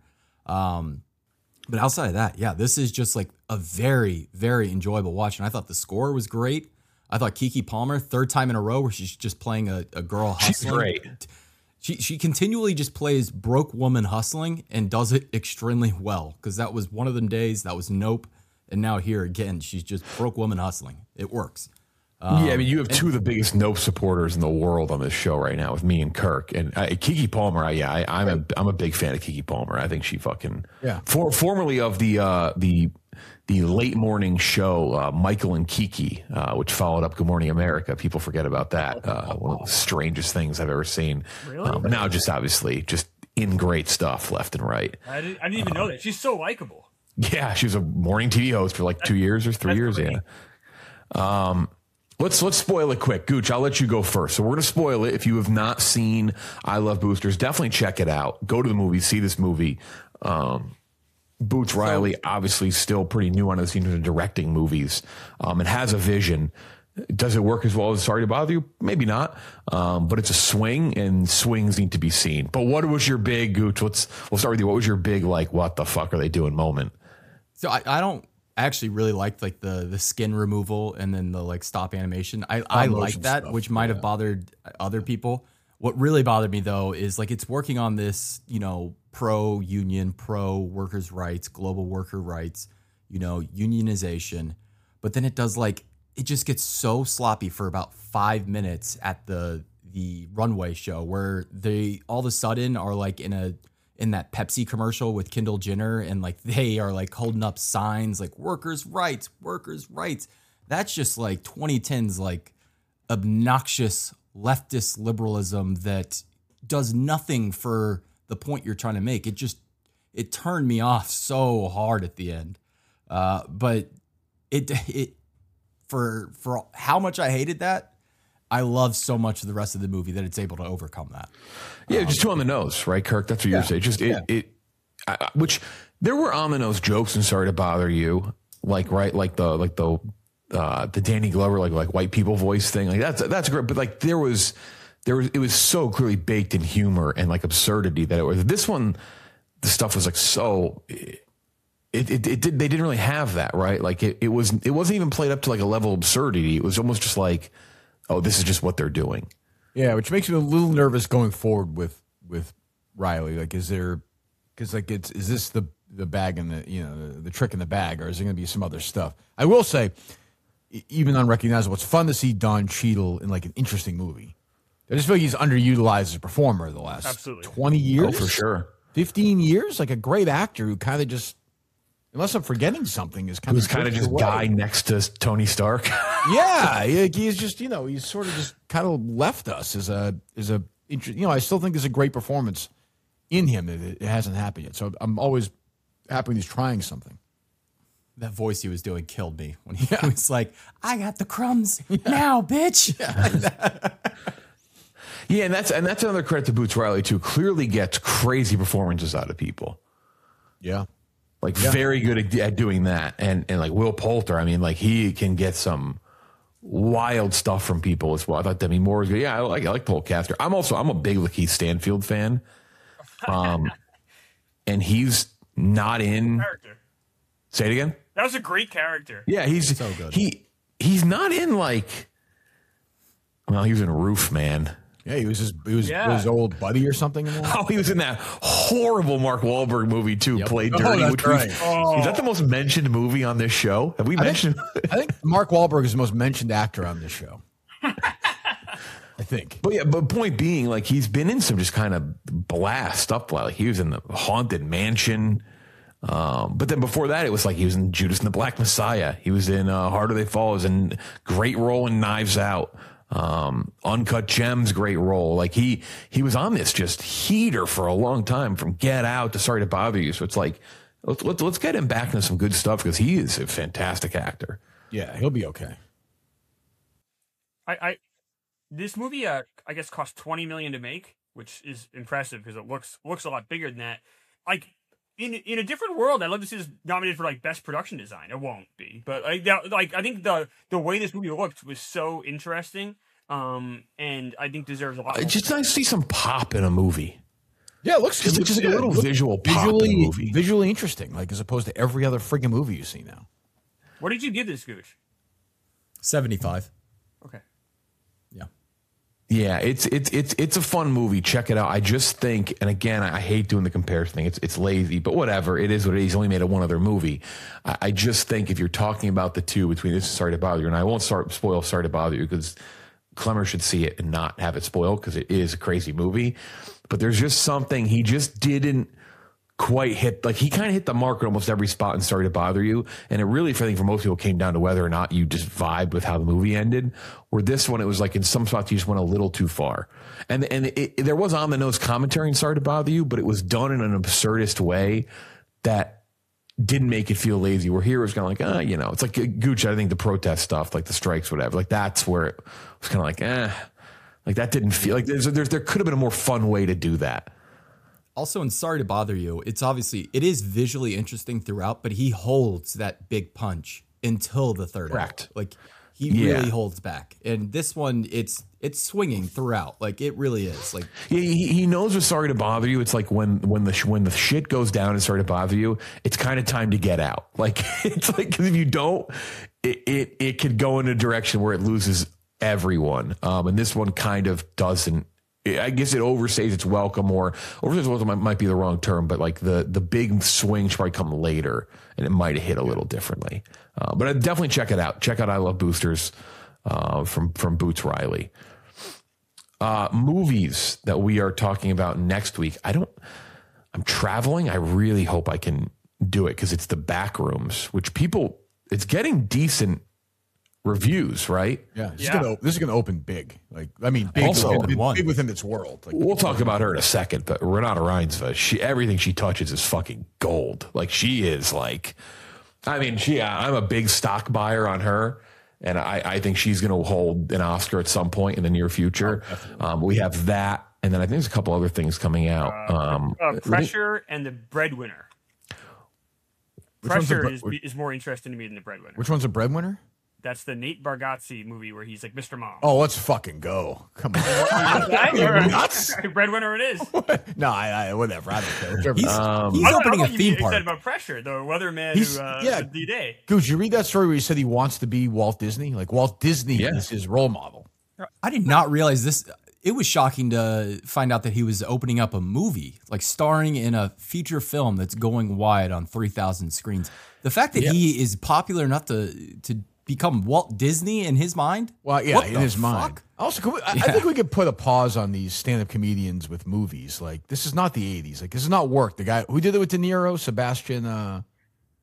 Um, But outside of that, yeah, this is just like a very, very enjoyable watch. And I thought the score was great. I thought Keke Palmer, third time in a row where she's just playing a, a girl hustling. She's great. She, she continually just plays broke woman hustling and does it extremely well, because that was one of them days. That was Nope. And now here again, she's just broke woman hustling. It works. Um, yeah, I mean, you have two of the biggest Nope supporters in the world on this show right now with me and Kirk. And uh, Keke Palmer, I, yeah, I, I'm a I'm a big fan of Keke Palmer. I think she fucking yeah. For, formerly of the uh, the the late morning show uh, Michael and Kiki, uh, which followed up Good Morning America. People forget about that. Uh, one of the strangest things I've ever seen. Really? Um, but now, just obviously, just in great stuff left and right. I didn't, I didn't even know that. She's so likable. Yeah, she was a morning T V host for like two years or three years. great. Yeah. Um. Let's let's spoil it quick. Gooch, I'll let you go first. So we're going to spoil it. If you have not seen I Love Boosters, definitely check it out. Go to the movie, see this movie. Um, Boots Riley, obviously still pretty new on the scene of directing movies, um, and has a vision. Does it work as well as Sorry to Bother You? Maybe not. Um, but it's a swing, and swings need to be seen. But what was your big, Gooch? Let's, we'll start with you. What was your big, like, what the fuck are they doing moment? So I, I don't actually really liked like the the skin removal and then the like stop animation. I, I like that, stuff, which might yeah. have bothered other people. What really bothered me though is like it's working on this, you know, pro union, pro workers' rights, global worker rights, you know, unionization. But then it does like it just gets so sloppy for about five minutes at the the runway show where they all of a sudden are like in a in that Pepsi commercial with Kendall Jenner, and like they are like holding up signs like workers' rights, workers' rights. That's just like twenty tens, like obnoxious leftist liberalism that does nothing for the point you're trying to make. It just, it turned me off so hard at the end. Uh, but it, it, for, for how much I hated that, I love so much of the rest of the movie that it's able to overcome that. Yeah, um, just too on the nose, right, Kirk? That's what you're saying. Just it, yeah. it, I, which there were on the nose jokes and Sorry to Bother You, like right, like the like the uh, the Danny Glover like like white people voice thing, like that's that's great. But like there was there was it was so clearly baked in humor and like absurdity that it was. This one, the stuff was like so. It, it, it did they didn't really have that, right? Like it, it was it wasn't even played up to like a level of absurdity. It was almost just like, oh, this is just what they're doing. Yeah, which makes me a little nervous going forward with with Riley. Like, is there, because like it's is this the the bag in the you know the, the trick in the bag, or is there going to be some other stuff? I will say, e- even unrecognizable, it's fun to see Don Cheadle in like an interesting movie. I just feel like he's underutilized as a performer the last Absolutely. twenty years, Oh, for sure. fifteen years. Like a great actor who kind of just unless I'm forgetting something, is kind Who's of kind of just away. guy next to Tony Stark. Yeah, he- he's just you know he's sort of just kind of left us as a as a inter- you know I still think there's a great performance in him. It, it hasn't happened yet, so I'm always happy when he's trying something. That voice he was doing killed me when he was like, "I got the crumbs now, bitch." Yeah, and that's and that's another credit to Boots Riley too. Clearly gets crazy performances out of people. Yeah, Like very good at, at doing that. And and like Will Poulter, I mean, like he can get some wild stuff from people as well. I thought Demi Moore was good. Yeah, I like I like Polecaster. I'm also I'm a big Lakeith Stanfield fan. Um, and he's not in. Character. Say it again. That was a great character. Yeah, he's So good. He he's not in like. Well, he was in Roof Man. yeah, he was his he was Yeah. his old buddy or something. In that? Oh, he was in that horrible Mark Wahlberg movie too. Played Oh, Dirty. that's which was, right. Is that the most mentioned movie on this show? Have we I mentioned? think, I think Mark Wahlberg is the most mentioned actor on this show. I think. But yeah, but point being, like he's been in some just kind of blast stuff. Like he was in the Haunted Mansion. Um, but then before that, it was like he was in Judas and the Black Messiah. He was in uh, Harder They Fall. He was in great role in Knives Out. Um, Uncut Gems, great role. Like he he was on this just heater for a long time, from Get Out to Sorry to Bother You. So it's like let's let's, let's get him back into some good stuff because he is a fantastic actor. Yeah, he'll be okay. I, I this movie, uh, I guess, cost twenty million to make, which is impressive because it looks looks a lot bigger than that. Like in in a different world, I'd love to see this nominated for like best production design. It won't be, but like that, like I think the the way this movie looked was so interesting, um, and I think deserves a lot. It's more. just nice to see some pop in a movie. Yeah, it looks Just, it looks just like a good. little It looks visual pop in visually a movie. visually interesting, like as opposed to every other friggin' movie you see now. What did you give this, Gooch? seventy-five. Okay. Yeah. Yeah, it's it's it's it's a fun movie. Check it out. I just think, and again, I hate doing the comparison thing. It's it's lazy, but whatever. It is what it is. He's only made a one other movie. I, I just think if you're talking about the two between this and Sorry to Bother You, and I won't start spoil Sorry to Bother You because Clemmer should see it and not have it spoiled because it is a crazy movie. But there's just something he just didn't quite hit. Like he kind of hit the mark at almost every spot in Sorry to Bother You. And it really, I think for most people, came down to whether or not you just vibed with how the movie ended. Where this one, it was like in some spots you just went a little too far. And and it, it, there was on the nose commentary in Sorry to Bother You, but it was done in an absurdist way that didn't make it feel lazy. Where here it was kind of like, ah, you know, it's like Gooch. I think the protest stuff, like the strikes, whatever, like that's where it was kind of like, eh, like that didn't feel like there's, there's there could have been a more fun way to do that. Also, in Sorry to Bother You, it's obviously, it is visually interesting throughout, but he holds that big punch until the third Correct. act. Like, he Yeah. really holds back. And this one, it's it's swinging throughout. Like, it really is. Like, Yeah, he, he knows with Sorry to Bother You, it's like when when the sh- when the shit goes down and Sorry to Bother You, it's kind of time to get out. Like it's like 'cause if you don't, it, it it could go in a direction where it loses everyone. Um, and this one kind of doesn't. I guess it overstays its welcome, or overstays its welcome might, might be the wrong term, but like the the big swing should probably come later, and it might have hit a little differently. Uh, but I'd definitely check it out. Check out I Love Boosters uh, from from Boots Riley. Uh, movies that we are talking about next week. I don't. I'm traveling. I really hope I can do it because it's The Backrooms, which people. It's getting decent reviews, right? Yeah, this, Yeah. Is gonna, this is gonna open big. Like I mean, big, Also- big, One. big within its world. Like, We'll talk about her in a second, but Renata Reinsva, she everything she touches is fucking gold. Like she is like, I mean, she. I'm a big stock buyer on her, and I, I think she's going to hold an Oscar at some point in the near future. Um, we have that, and then I think there's a couple other things coming out. Um, Uh, Pressure and The Breadwinner. one's the Pressure bre- is, which- is more interesting to me than The Breadwinner. which one's a breadwinner? That's the Nate Bargatze movie where he's like Mister Mom. Oh, let's fucking go! Come on. Right? nuts? Breadwinner it is. no, I, I whatever. I don't care. Whichever- he's, Um, he's I don't- opening I a thought you'd theme be excited park. about Pressure, the weatherman He's- who uh, yeah. did D-Day. Goose, you read that story where he said he wants to be Walt Disney? Like Walt Disney Yeah. is his role model. I did not realize this. It was shocking to find out that he was opening up a movie, like starring in a feature film that's going wide on three thousand screens. The fact that he is popular enough to to become Walt Disney in his mind. Well, yeah, What in the his fuck? mind. Also, can we, I, I think we could put a pause on these stand-up comedians with movies. Like, this is not the eighties. Like, this is not work. The guy who did it with De Niro, Sebastian. Uh,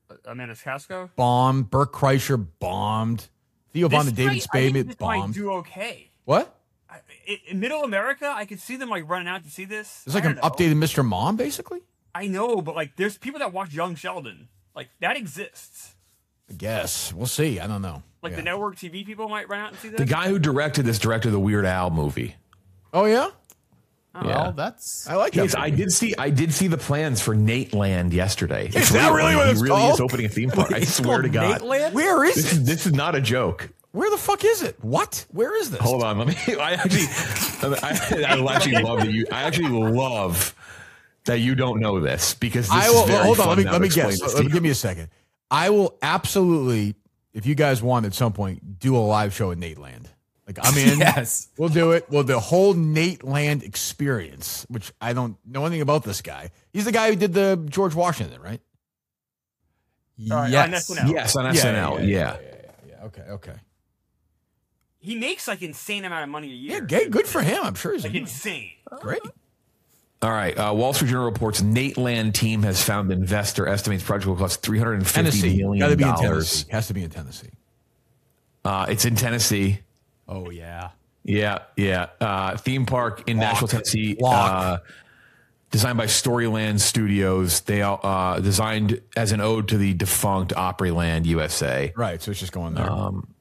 Amanda Casco. bombed. Burke Kreischer bombed. Theo Von the This David might- I think Spade this might bombed. do okay. What? I, in, in Middle America, I could see them like running out to see this. It's like I an don't know. updated Mister Mom, basically. I know, but like, there's people that watch Young Sheldon. Like that exists. I guess we'll see. I don't know. Like Yeah. the network T V people might run out and see this. The guy who directed this directed the Weird Al movie. Oh yeah, Well, that's I like Yes, that. I did see. I did see the plans for Nate Land yesterday. It's Is that really what he it's really called? is opening a theme park. I swear to God. Where is This it? is, this is not a joke. Where the fuck is it? What? Where is this? Hold on, let me. I actually, I, I actually love that you. I actually love that you don't know this because this I will is very hold on. fun Let me now let to me explain guess. this to Let me, you. give me a second. I will absolutely, if you guys want at some point, do a live show at Nate Land. Like I'm in. yes. We'll do it. Well, the whole Nate Land experience, which I don't know anything about this guy. He's the guy who did the George Washington, right? All right, on Yes. S N L. Yes, on S N L. Yeah, yeah, yeah. Okay, okay. He makes like insane amount of money a year. Yeah, gay, good for him. I'm sure he's Like insane. great. All right. Uh, Wall Street Journal reports Nate Land team has found investor estimates project will cost three hundred and fifty Tennessee, million got to be in dollars. Tennessee. Has to be in Tennessee. Uh, it's in Tennessee. Oh yeah. Yeah, yeah. Uh, theme park in Nashville, Tennessee. Lock. Uh, designed by Storyland Studios. They are uh, designed as an ode to the defunct Opryland U S A. Right, so it's just going there. Um,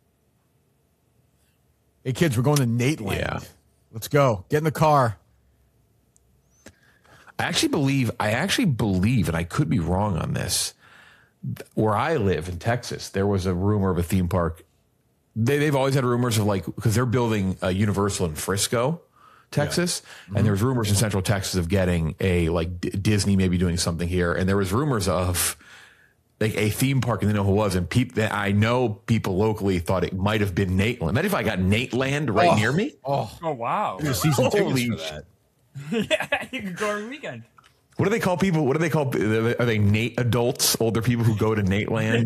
hey, kids, we're going to Nate Land. Yeah. Let's go. Get in the car. I actually believe, I actually believe, and I could be wrong on this, where I live in Texas, there was a rumor of a theme park. They, they've always had rumors of like, because they're building a Universal in Frisco, Texas. Yeah. And there was rumors in Central Texas of getting a, like D- Disney maybe doing something here. And there was rumors of like a theme park and they know who it was. And people that I know people locally thought it might have been Nate Land. Imagine if I got Nate Land right Oh. near me. Oh, Oh wow. season Holy tickets for that. Yeah, you could go every weekend. What do they call people? What do they call? Are they Nate adults? Older people who go to Nate Land?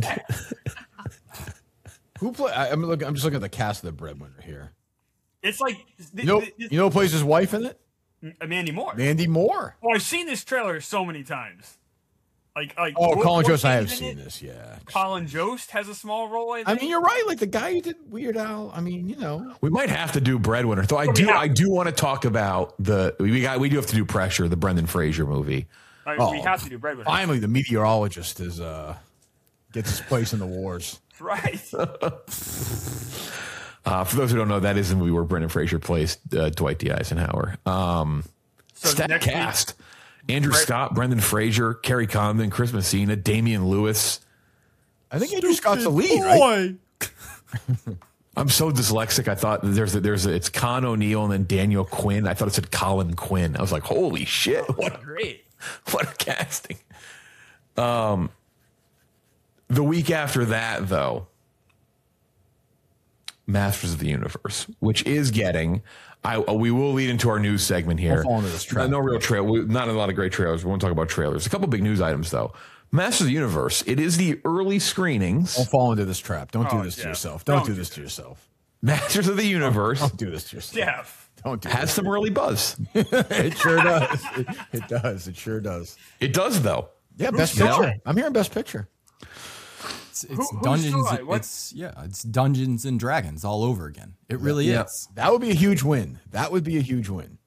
Who play? I, I'm looking. I'm just looking at the cast of the Breadwinner here. It's like You know, you know who plays his wife in it? Mandy Moore. Mandy Moore. Oh, I've seen this trailer so many times. Like, like Oh, Brooke- Colin Brooke Jost. I have is in seen it. this. Yeah. Colin Jost has a small role. I, I think. mean, you're right. Like the guy who did Weird Al. I mean, you know. We might have to do Breadwinner. Though I we do, have- I do want to talk about the we got we do have to do Pressure, the Brendan Fraser movie. Like, Oh, we have to do Breadwinner. Finally, the meteorologist is uh gets his place in the wars. Right. Uh, for those who don't know, that is the movie where Brendan Fraser plays uh, Dwight D. Eisenhower. Um, So stat next week- cast: Andrew Bre- Scott, Brendan Fraser, Kerry Condon, Chris Messina, Damian Lewis. I think Andrew Scott's the lead, right? I'm so dyslexic. I thought there's a, there's a, it's Con O'Neill and then Daniel Quinn. I thought it said Colin Quinn. I was like, holy shit! What Great. what a casting. Um, the week after that, though, Masters of the Universe, which is getting. I we will lead into our news segment here. Don't fall into this trap. No, no real trail. we- Not a lot of great trailers. We won't talk about trailers. A couple big news items though. Masters of the Universe. It is the early screenings. Don't fall into this trap. Don't do Oh, this to yeah. yourself. Don't, Don't do do this to yourself. Masters of the Universe Don't do this to yourself. Jeff. Don't do has some early buzz. this. It sure does. It, it does. It sure does. It does though. Yeah, best saw picture. it? I'm hearing best picture. It's, it's Who- who Dungeons. saw it? What- It's yeah. It's Dungeons and Dragons all over again. It really Yeah. is. That would be a huge win. That would be a huge win.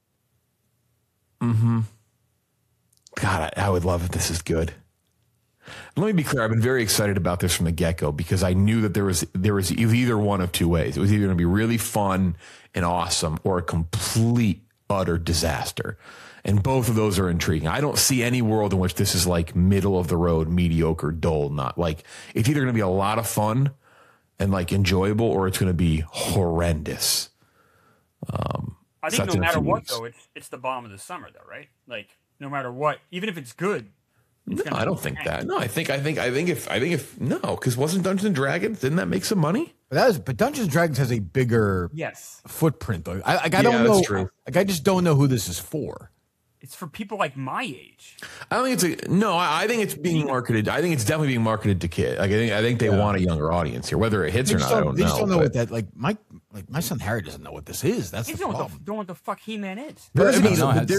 God, I, I would love if this is good. Let me be clear. I've been very excited about this from the get go because I knew that there was there was either one of two ways. It was either going to be really fun and awesome or a complete utter disaster. And both of those are intriguing. I don't see any world in which this is like middle of the road, mediocre, dull, not like it's either going to be a lot of fun and like enjoyable or it's going to be horrendous. Um, I so think that's no in a matter few what, weeks. though, it's it's the bomb of the summer, though, right? Like no matter what, even if it's good. It's No, gonna I don't be think tank. that. No, I think I think I think if I think if no, because wasn't Dungeons and Dragons? Didn't that make some money? But that is. But Dungeons and Dragons has a bigger Yes, footprint, though. I, like, I Yeah, don't that's know. true. Like I just don't know who this is for. it's for people like my age. I don't think it's a no. I, I think it's being marketed. I think it's definitely being marketed to kids. Like I think I think they want a younger audience here. Whether it hits They or just not, I don't, don't they know. just don't know but- what that. Like my like my son Harry doesn't know what this is. That's Kids the don't know, what problem. the, don't know what the fuck He-Man is. There is I a- mean, No, but has, there-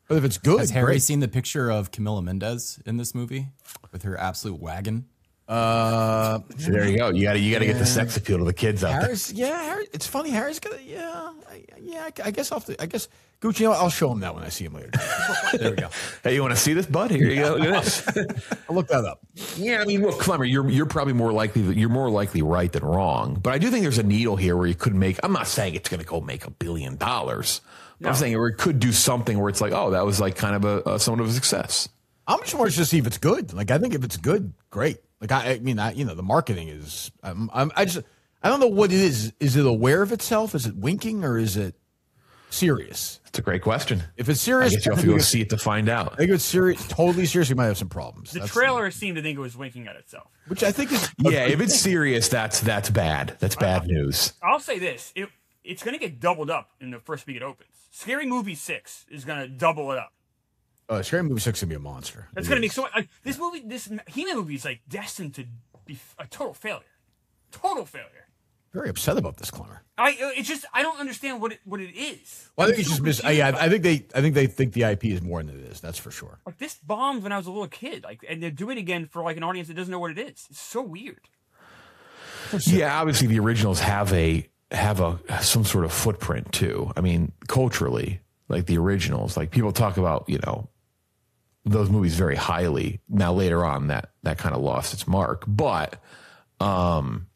But if it's good, Has Harry great. seen the picture of Camila Mendez in this movie with her absolute wagon? Uh, So there you go. You got to you got to get the sex appeal to the kids out there. Harris, yeah, Harry, it's funny. Harry's gonna, yeah, I, yeah. I, I guess I'll, have to, I guess Gucci. I'll show him that when I see him later. There we go. Hey, you want to see this, bud? Here you go. Look at this. I'll look that up. Yeah, I mean, look, Clemmer, you're you're probably more likely you're more likely right than wrong. But I do think there's a needle here where you could make. I'm not saying it's going to go make a billion dollars. No. I'm saying where it could do something where it's like, oh, that was like kind of a, a somewhat of a success. I'm just wanting to see if it's good. Like, I think if it's good, great. Like, I, I mean, I, you know, the marketing is. I'm, I'm, I just, I don't know what it is. Is it aware of itself? Is it winking or is it serious? It's a great question. If it's serious, I guess you have to go see it to find out. I think if it's serious, totally serious, you might have some problems. The That's, trailer seemed to think it was winking at itself. which I think is. Yeah, if it's serious, that's that's bad. That's bad news. I'll say this: it it's going to get doubled up in the first week it opens. Scary Movie Six is going to double it up. Uh, Scary Movie Six is gonna be a monster. That's It going to is. make so much. Like, this movie, this He-Man movie is like destined to be a total failure. Total failure. Very upset about this, Clemmer. I uh, it's just I don't understand what it what it is. Well, I think I'm it's so just mis- confused yeah, about I it. think they I think they think the I P is more than it is. That's for sure. Like this bombed when I was a little kid. Like, and they're doing it again for like an audience that doesn't know what it is. It's so weird. Yeah, obviously the originals have a have a some sort of footprint too. I mean, culturally, like the originals, like people talk about, you know, those movies very highly. Now later on, that that kind of lost its mark, but um,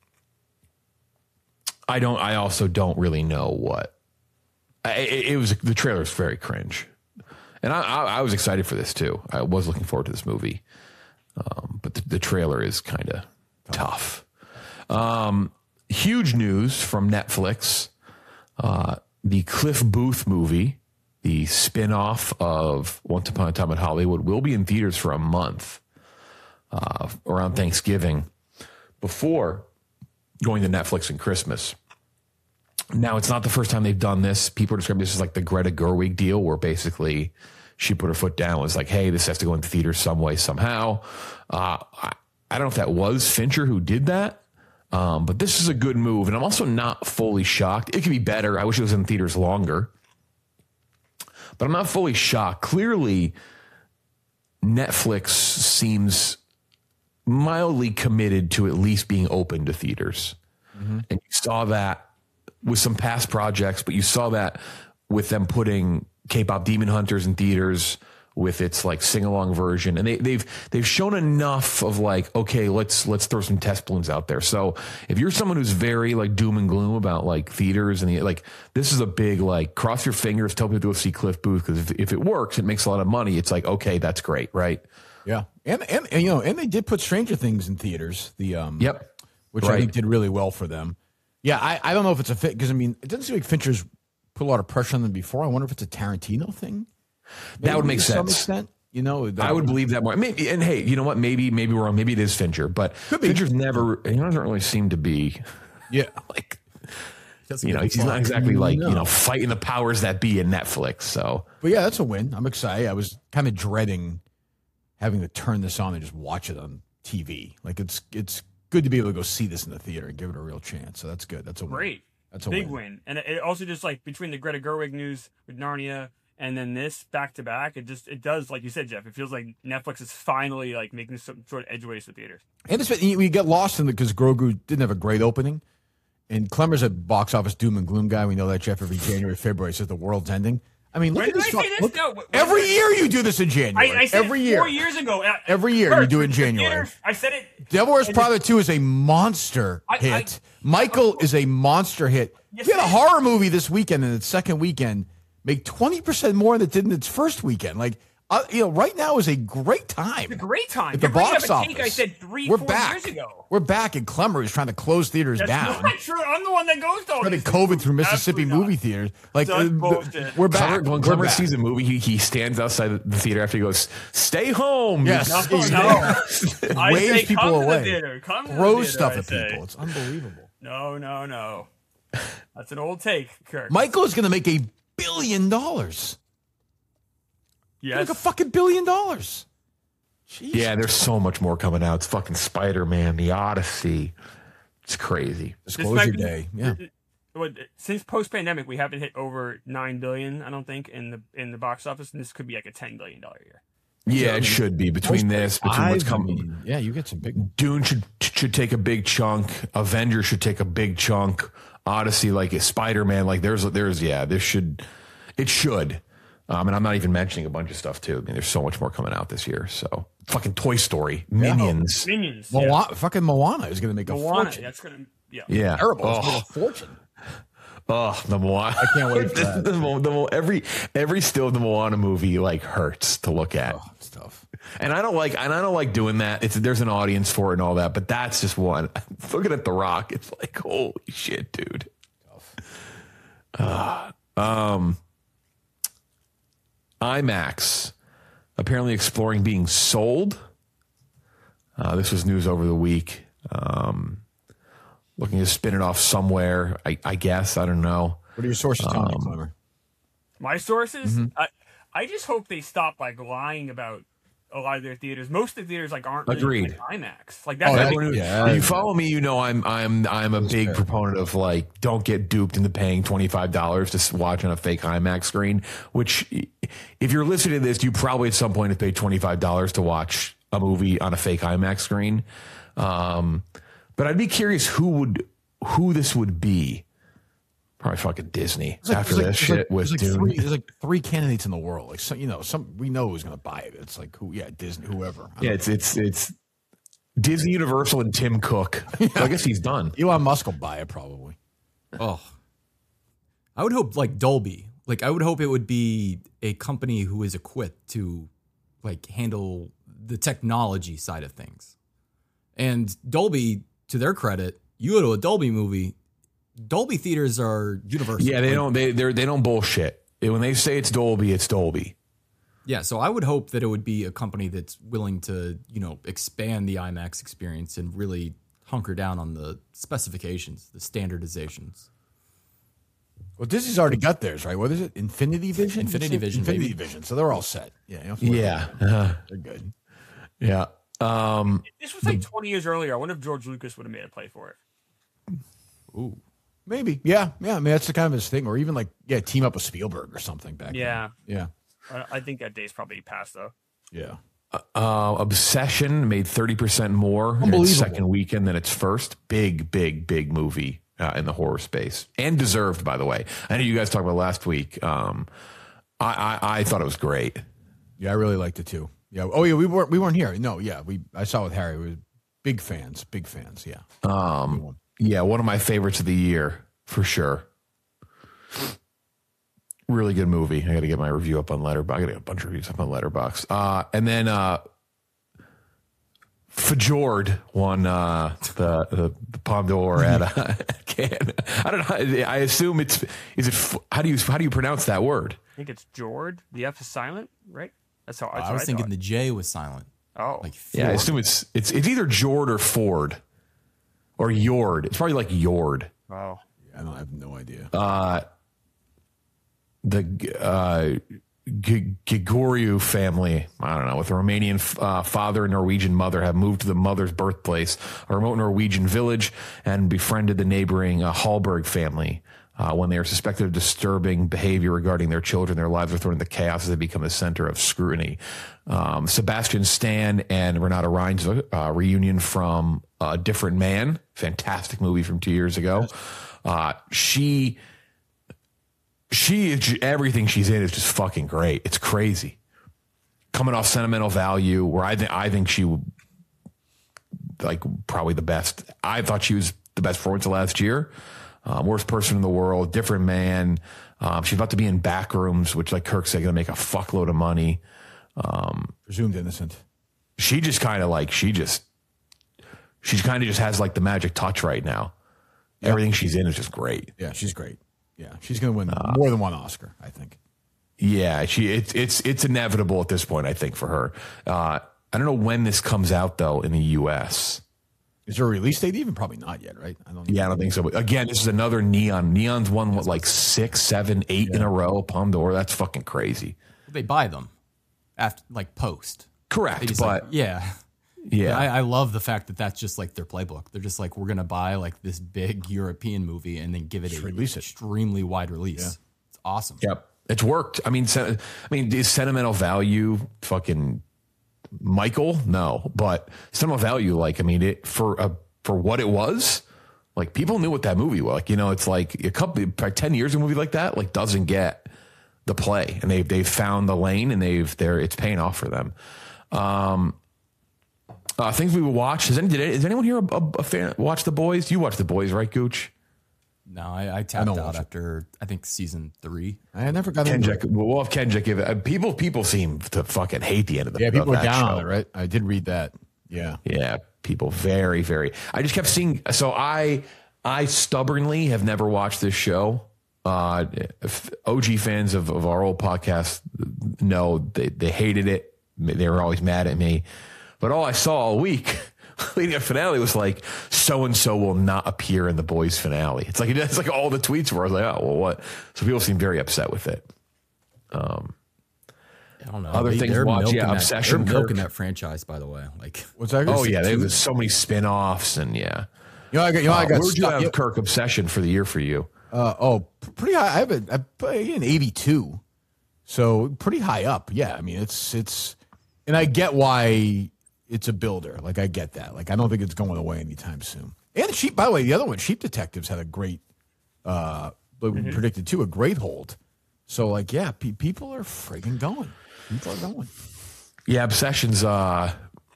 I don't. I also don't really know what. I, it, it was the trailer is very cringe, and I, I, I was excited for this too. I was looking forward to this movie, um, but the, the trailer is kind of tough. Um, huge news from Netflix. Uh, the Cliff Booth movie, the spin-off of Once Upon a Time in Hollywood, will be in theaters for a month uh, around Thanksgiving before going to Netflix and Christmas. Now, it's not the first time they've done this. People are describing this as like the Greta Gerwig deal, where basically she put her foot down and was like, hey, this has to go into theaters some way, somehow. Uh, I, I don't know if that was Fincher who did that. Um, but this is a good move, and I'm also not fully shocked. It could be better. I wish it was in theaters longer, but I'm not fully shocked. Clearly, Netflix seems mildly committed to at least being open to theaters. Mm-hmm. And you saw that with some past projects, but you saw that with them putting K-pop Demon Hunters in theaters with its like sing-along version, and they, they've they've shown enough of like, okay, let's let's throw some test balloons out there. So if you're someone who's very like doom and gloom about like theaters and the, like, this is a big like cross your fingers, tell people to go see Cliff Booth, because if, if it works, it makes a lot of money. It's like, okay, that's great, right? Yeah, and, and and you know, and they did put Stranger Things in theaters. The um, Yep, which right. I think did really well for them. Yeah, I, I don't know if it's a fit, because I mean, it doesn't seem like Fincher's put a lot of pressure on them before. I wonder if it's a Tarantino thing. That would make to some sense. extent, you know. I would believe that more. Maybe, and hey, you know what? Maybe, maybe we're wrong. Maybe it is Fincher, but Fincher's never. He doesn't really seem to be. Yeah, like, you know, he's not exactly like you know fighting the powers that be in Netflix. So, but yeah, that's a win. I'm excited. I was kind of dreading having to turn this on and just watch it on T V. Like it's it's good to be able to go see this in the theater and give it a real chance. So that's good. That's a win. Great. That's a big win. win. And it also just like between the Greta Gerwig news with Narnia and then this back to back, it just it does, like you said, Jeff. It feels like Netflix is finally like making some sort of edgeways to theaters. And it's, we get lost in it because Grogu didn't have a great opening, and Clemmer's a box office doom and gloom guy. We know that, Jeff. Every January, February says the world's ending. I mean, look When at did this. I say this? Look, No, when every did I- year you do this in January. I, I said every it year. four years ago. Uh, Every year Kurt, you do it in the January. theaters, I said it. Devil Wears and Prada two is a monster I- hit. I- Michael is a monster hit. Yes, You had a it is. horror movie this weekend and its second weekend make twenty percent more than it did in its first weekend. Like, uh, you know, right now is a great time. It's a great time. At the You're bringing box up a take office. I said three, We're four back. years ago. We're back, and Clemmer is trying to close theaters That's down. not true. I'm the one that goes to all Trying to these COVID things. through Mississippi Absolutely movie not. theaters. Like, Such uh, th- bullshit. we're back. Clemmer, when We're Clemmer back. sees a movie, he, he stands outside the theater after he goes, "Stay home." Yes. No, He- no. I waves say people come to the away. theater. Come to the Throws theater, stuff I at say. people. It's unbelievable. No, no, no. That's an old take, Kirk. Michael is going to make a billion dollars. Yes. Like a fucking billion dollars. Jeez. Yeah, there's so much more coming out. It's fucking Spider-Man, The Odyssey. It's crazy. This Disclosure might be- day. Yeah. what, since post pandemic, we haven't hit over nine billion. I don't think in the in the box office, and this could be like a ten billion dollar year. Yeah, I it mean, should be between this, between what's I coming. mean, yeah, you get some big. Dune should should take a big chunk. Avengers should take a big chunk. Odyssey, like Spider Man, like there's there's yeah, this should it should. Um, and I'm not even mentioning a bunch of stuff too. I mean, there's so much more coming out this year. So fucking Toy Story, Minions, Minions, Moana, yeah. fucking Moana is going to make a Moana, fortune. that's gonna yeah. yeah, Terrible. Oh, It's made a fortune. oh, the Moana. I can't wait for the, that. the, the, the, every every still of the Moana movie like hurts to look at. Oh, it's tough. And I don't like, and I don't like doing that. It's there's an audience for it and all that, but that's just one. Looking at The Rock, it's like, holy shit, dude. Uh, um, IMAX apparently exploring being sold. Uh, this was news over the week. Um, looking to spin it off somewhere. I, I guess I don't know. What are your sources telling you, Um, Clemmer? My sources, Mm-hmm. I I just hope they stop like lying about a lot of their theaters. Most of the theaters like aren't really Agreed. like IMAX. Like that's Oh, the that- big- yeah. If you follow me, you know I'm I'm I'm a big fair. proponent of like don't get duped into paying twenty-five dollars to s- watch on a fake IMAX screen. Which, if you're listening to this, you probably at some point have paid twenty-five dollars to watch a movie on a fake IMAX screen. Um, but I'd be curious who would who this would be. Probably fucking Disney It's like- after there's like- this there's shit like- with there's like Dune. three, there's like three candidates in the world. Like some, you know, some we know who's going to buy it. It's like who? Yeah, Disney, whoever. I don't Yeah, it's it's it's Disney, Universal, and Tim Cook. So I guess he's done. know. Elon Musk will buy it probably. Oh, I would hope like Dolby. Like I would hope it would be a company who is equipped to like handle the technology side of things. And Dolby, to their credit, you go to a Dolby movie. Dolby theaters are universal. Yeah, they Like, don't they they they don't bullshit. When they say it's Dolby, it's Dolby. Yeah, so I would hope that it would be a company that's willing to, you know, expand the IMAX experience and really hunker down on the specifications, the standardizations. Well, Disney's already got theirs, right? What is it? Infinity Vision. Infinity Vision, Infinity baby. Vision. So they're all set. Yeah. You don't have to worry Yeah, about that. uh, They're good. yeah. Um, This was like twenty years earlier. I wonder if George Lucas would have made a play for it. Ooh. Maybe. Yeah. Yeah. I mean, that's the kind of his thing. Or even like, yeah, team up with Spielberg or something back Yeah, then. I, I think that day's probably passed though. Yeah. Yeah. uh, Obsession made thirty percent more in its Unbelievable. second weekend than its first. Big, big, big movie uh, in the horror space, and deserved, by the way. I know you guys talked about it last week. Um, I, I I thought it was great. Yeah. I really liked it too. Yeah. Oh, yeah. We weren't, we weren't here. No. Yeah. We, I saw it with Harry. We were big fans. Big fans. Yeah. Um, yeah, one of my favorites of the year for sure. Really good movie. I got to get my review up on Letterboxd. I got to get a bunch of reviews up on Letterboxd. Uh, and then uh, Fjord won uh, the, the the Palme d'Or at uh, Cannes. I don't know. I assume it's is it f- how do you how do you pronounce that word? I think it's Jord. The F is silent, right? That's how that's I was what thinking thought. the J was silent. Oh, Like Yeah, I Fjord. assume it's it's it's either Jord or Ford or Yord. It's probably like Yord. wow. I don't I have no idea. Uh, the uh, G- Gregoriou family, I don't know, with a Romanian uh, father and Norwegian mother, have moved to the mother's birthplace, a remote Norwegian village, and befriended the neighboring uh, Hallberg family. Uh, when they are suspected of disturbing behavior regarding their children, their lives are thrown into chaos as they become the center of scrutiny. Um, Sebastian Stan and Renata Rein's uh, reunion from A Different Man, fantastic movie from two years ago. Uh, she, she, everything she's in is just fucking great. It's crazy. Coming off Sentimental Value, where I think I think she, like, probably the best. I thought she was the best performance of last year. Um, worst person in the world, Different Man. Um, she's about to be in Backrooms, which, like Kirk said, going to make a fuckload of money. Um, Presumed innocent. she just kind of like she just she kind of just has like the magic touch right now. Everything she's in is just great. Yeah. She's great. Yeah. She's going to win more than one Oscar, I think. Yeah, she it's it's it's inevitable at this point, I think, for her. Uh, I don't know when this comes out though in the U S. Is there a release date even? Probably not yet, right? I don't Yeah, I don't think so. But again, this is another Neon. Neon's won what like six, seven, eight in a row. Palme d'Or. That's fucking crazy. They buy them after like post. They Correct, just but like, yeah. Yeah. I, I love the fact that that's just like their playbook. They're just like, we're going to buy like this big European movie and then give it Just a release it. extremely wide release. Yeah. It's awesome. Yep. It's worked. I mean, sen- I mean, is sentimental value fucking Michael? No, but sentimental value, like, I mean, it for a, for what it was, like people knew what that movie was. Like, you know, it's like a couple, probably ten years, a movie like that, like doesn't get the play, and they've, they've found the lane, and they've, they're, it's paying off for them. Um, uh, things we would watch. Has any, did it, is anyone here a, a, a fan watch The Boys? You watch The Boys, right, Gooch? No, I, I tapped don't out watch it. after, I think, season three. I never got into Kenja, it. we'll have Kenja give it. Uh, people, people seem to fucking hate the end of the. Yeah, people of are that down show. on it, right? I did read that. Yeah. Yeah, people very, very. I just kept seeing. So I, I stubbornly have never watched this show. Uh, if O G fans of, of our old podcast know they they hated it. They were always mad at me. But all I saw all week leading up to finale was like, so and so will not appear in The Boys finale. It's like it's like all the tweets were. I was like, oh well, what? So people seem very upset with it. Um, I don't know. Other things they're watch, milking yeah, that, Obsession, They're milking Kirk. that franchise, by the way. Like, What's that? oh yeah, Two? there's so many spin-offs and yeah. You know, I got. You know, Uh, I got. where would you stuck- have Kirk Obsession for the year for you? Uh, oh, p- pretty high. I have a, I put an eighty-two, so pretty high up. Yeah, I mean it's it's, and I get why it's a builder. Like I get that. Like I don't think it's going away anytime soon. And Sheep, by the way, the other one, Sheep Detectives, had a great, uh, but we predicted too, a great hold. So like, yeah, pe- people are friggin' going. People are going. Yeah, Obsession's. Uh,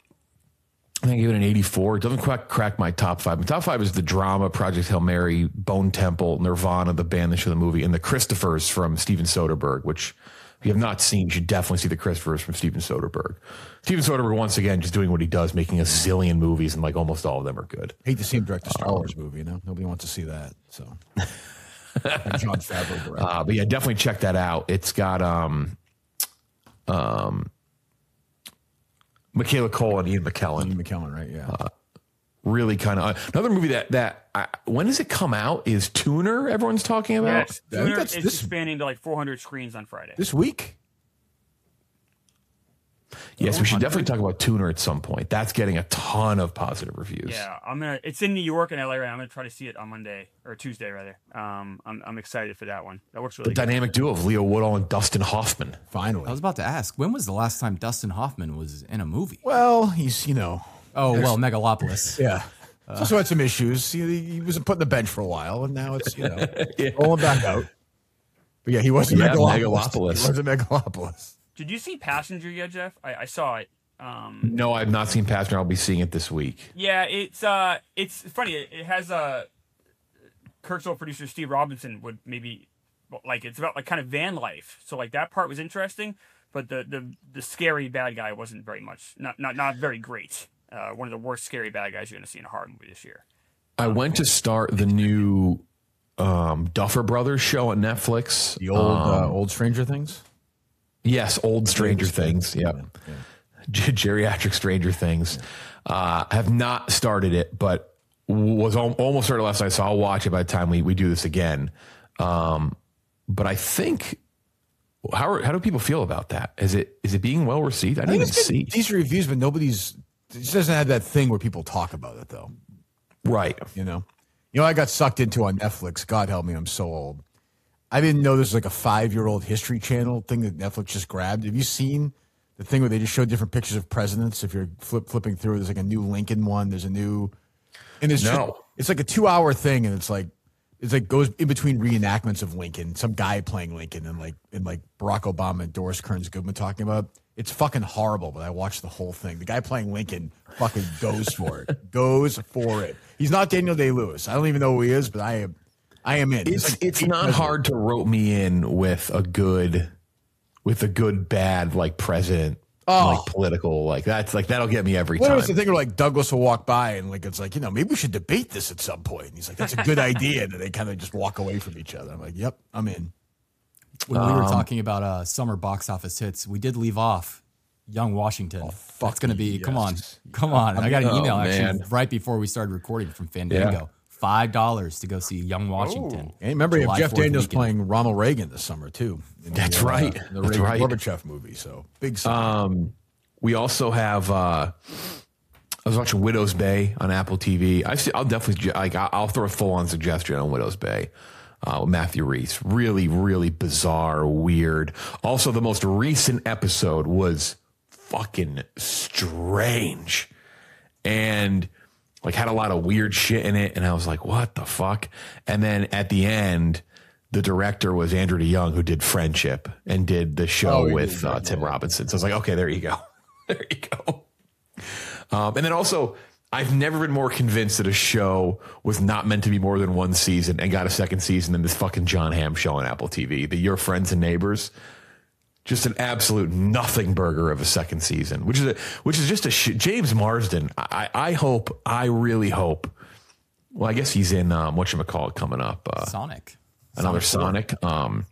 I think even an eighty-four. It doesn't quite crack my top five. My top five is the drama, Project Hail Mary, Bone Temple, Nirvana, the band, the show, the movie, and the Christophers from Steven Soderbergh, which if you have not seen, you should definitely see the Christophers from Steven Soderbergh. Steven Soderbergh, once again, just doing what he does, making a zillion movies, and like almost all of them are good. Hate to see him direct a Star Wars movie. You know, nobody wants to see that. So, And John Favreau directed. Uh, but yeah, definitely check that out. It's got um, um, Michaela Cole and Ian McKellen. Ian McKellen, right? Yeah. Really kind of uh, another movie that that I, when does it come out? Is Tuner everyone's talking about? Yes, I think Tuner that's is this- expanding to like four hundred screens on Friday. This week. Yes, we should definitely talk about Tuner at some point. That's getting a ton of positive reviews. Yeah, I'm gonna. It's in New York and L A right now. I'm gonna try to see it on Monday or Tuesday rather. Um, I'm I'm excited for that one. That works The really good. dynamic duo of Leo Woodall and Dustin Hoffman. Finally. I was about to ask, when was the last time Dustin Hoffman was in a movie? Well, he's you know. Oh, well, Megalopolis. Yeah. He's also had some issues. He, he was put on the bench for a while, and now it's you know rolling back out. But yeah, he was in Yeah, Megalopolis. Megalopolis. He was in Megalopolis. Did you see Passenger yet, Jeff? I, I saw it. Um, No, I've not seen Passenger. I'll be seeing it this week. yeah, it's uh, it's funny. It, it has a uh, Kirk's old producer Steve Robinson would maybe like it's about like kind of van life. So like that part was interesting, but the the the scary bad guy wasn't very much. Not not not very great. Uh, one of the worst scary bad guys you're going to see in a horror movie this year. I went to start the new um, Duffer Brothers show on Netflix. The old Um, uh, old Stranger Things. Yes, old Stranger Things. Yep. Yeah. Ge- Geriatric Stranger Things. Uh, I have not started it, but was al- almost started last night, so I'll watch it by the time we, we do this again. Um, but I think how are, how do people feel about that? Is it is it being well received? I I didn't think even it's see. getting decent reviews, but nobody's. It just doesn't have that thing where people talk about it, though. Right. You know, you know, I got sucked into on Netflix. God help me, I'm so old. I didn't know this was like a five-year-old History Channel thing that Netflix just grabbed. Have you seen the thing where they just show different pictures of presidents? If you're flip, flipping through, there's like a new Lincoln one. There's a new, and it's just, No. it's like a two-hour thing, and it's like it's like goes in between reenactments of Lincoln, some guy playing Lincoln, and like and like Barack Obama and Doris Kearns Goodman talking about. It's fucking horrible, but I watched the whole thing. The guy playing Lincoln fucking goes for it. Goes for it. He's not Daniel Day-Lewis. I don't even know who he is, but I am I am in. It's like it's Pete not Mesner. hard to rope me in with a good with a good bad like president Oh. like political like that's like that'll get me every What time. was the thing where like Douglas will walk by and like it's like, you know, maybe we should debate this at some point. And he's like, that's a good idea. And then they kind of just walk away from each other. I'm like, yep, I'm in. When we were talking about uh, summer box office hits, we did leave off Young Washington. That's going to be, come on, yes. come on. I got an Oh, email actually man. right before we started recording from Fandango. Yeah. five dollars to go see Young Washington. And remember, you have July Jeff fourth Daniels weekend. playing Ronald Reagan this summer, too. in That's the, uh, right. The That's Reagan right. Gorbachev movie. So big summer. Um, we also have uh, I was watching Widow's Bay on Apple T V. I see, I'll definitely like I'll throw a full on suggestion on Widow's Bay uh, with Matthew Rhys. Really, really bizarre, weird. Also, the most recent episode was fucking strange, and like had a lot of weird shit in it. And I was like, what the fuck? And then at the end, the director was Andrew DeYoung, who did Friendship and did the show Oh, with uh, Tim Robinson. So I was like, okay, there you go, there you go. Um, and then also, I've never been more convinced that a show was not meant to be more than one season and got a second season than this fucking John Hamm show on Apple T V, the Your Friends and Neighbors. Just an absolute nothing burger of a second season, which is a, which is just a sh- James Marsden. I, I hope, I really hope. Well, I guess he's in um, whatchamacallit coming up. Uh, Sonic. another Sonic. Sonic. Um,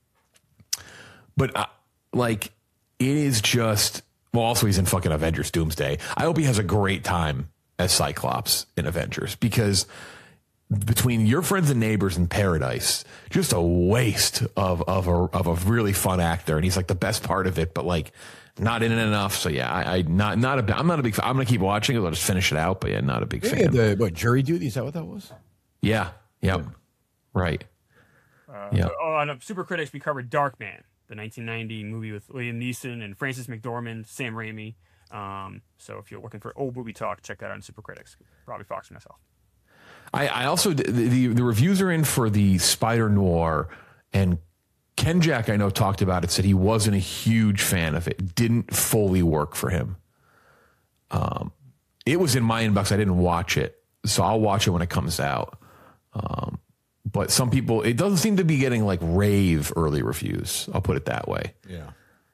but uh, like, it is just. Well, also he's in fucking Avengers Doomsday. I hope he has a great time as Cyclops in Avengers, because between Your Friends and Neighbors and Paradise, just a waste of of a of a really fun actor, and he's like the best part of it, but like not in it enough. So yeah, I, I not not a I'm not a big fan. I'm gonna keep watching it. I'll just finish it out, but yeah, not a big fan. The what jury duty? Is that what that was? Yeah. Yep. Yeah. Right. Uh, yeah. Oh, on Super Critics, we covered Darkman, the nineteen ninety movie with Liam Neeson and Francis McDormand, Sam Raimi. Um, so if you're looking for old movie talk, check that out on Super Critics. Probably Fox and myself. I, I also the, the the reviews are in for the Spider Noir, and Ken Jack I know talked about it, said he wasn't a huge fan of it, didn't fully work for him. Um, it was in my inbox. I didn't watch it, so I'll watch it when it comes out. Um, but some people, it doesn't seem to be getting like rave early reviews. I'll put it that way. Yeah.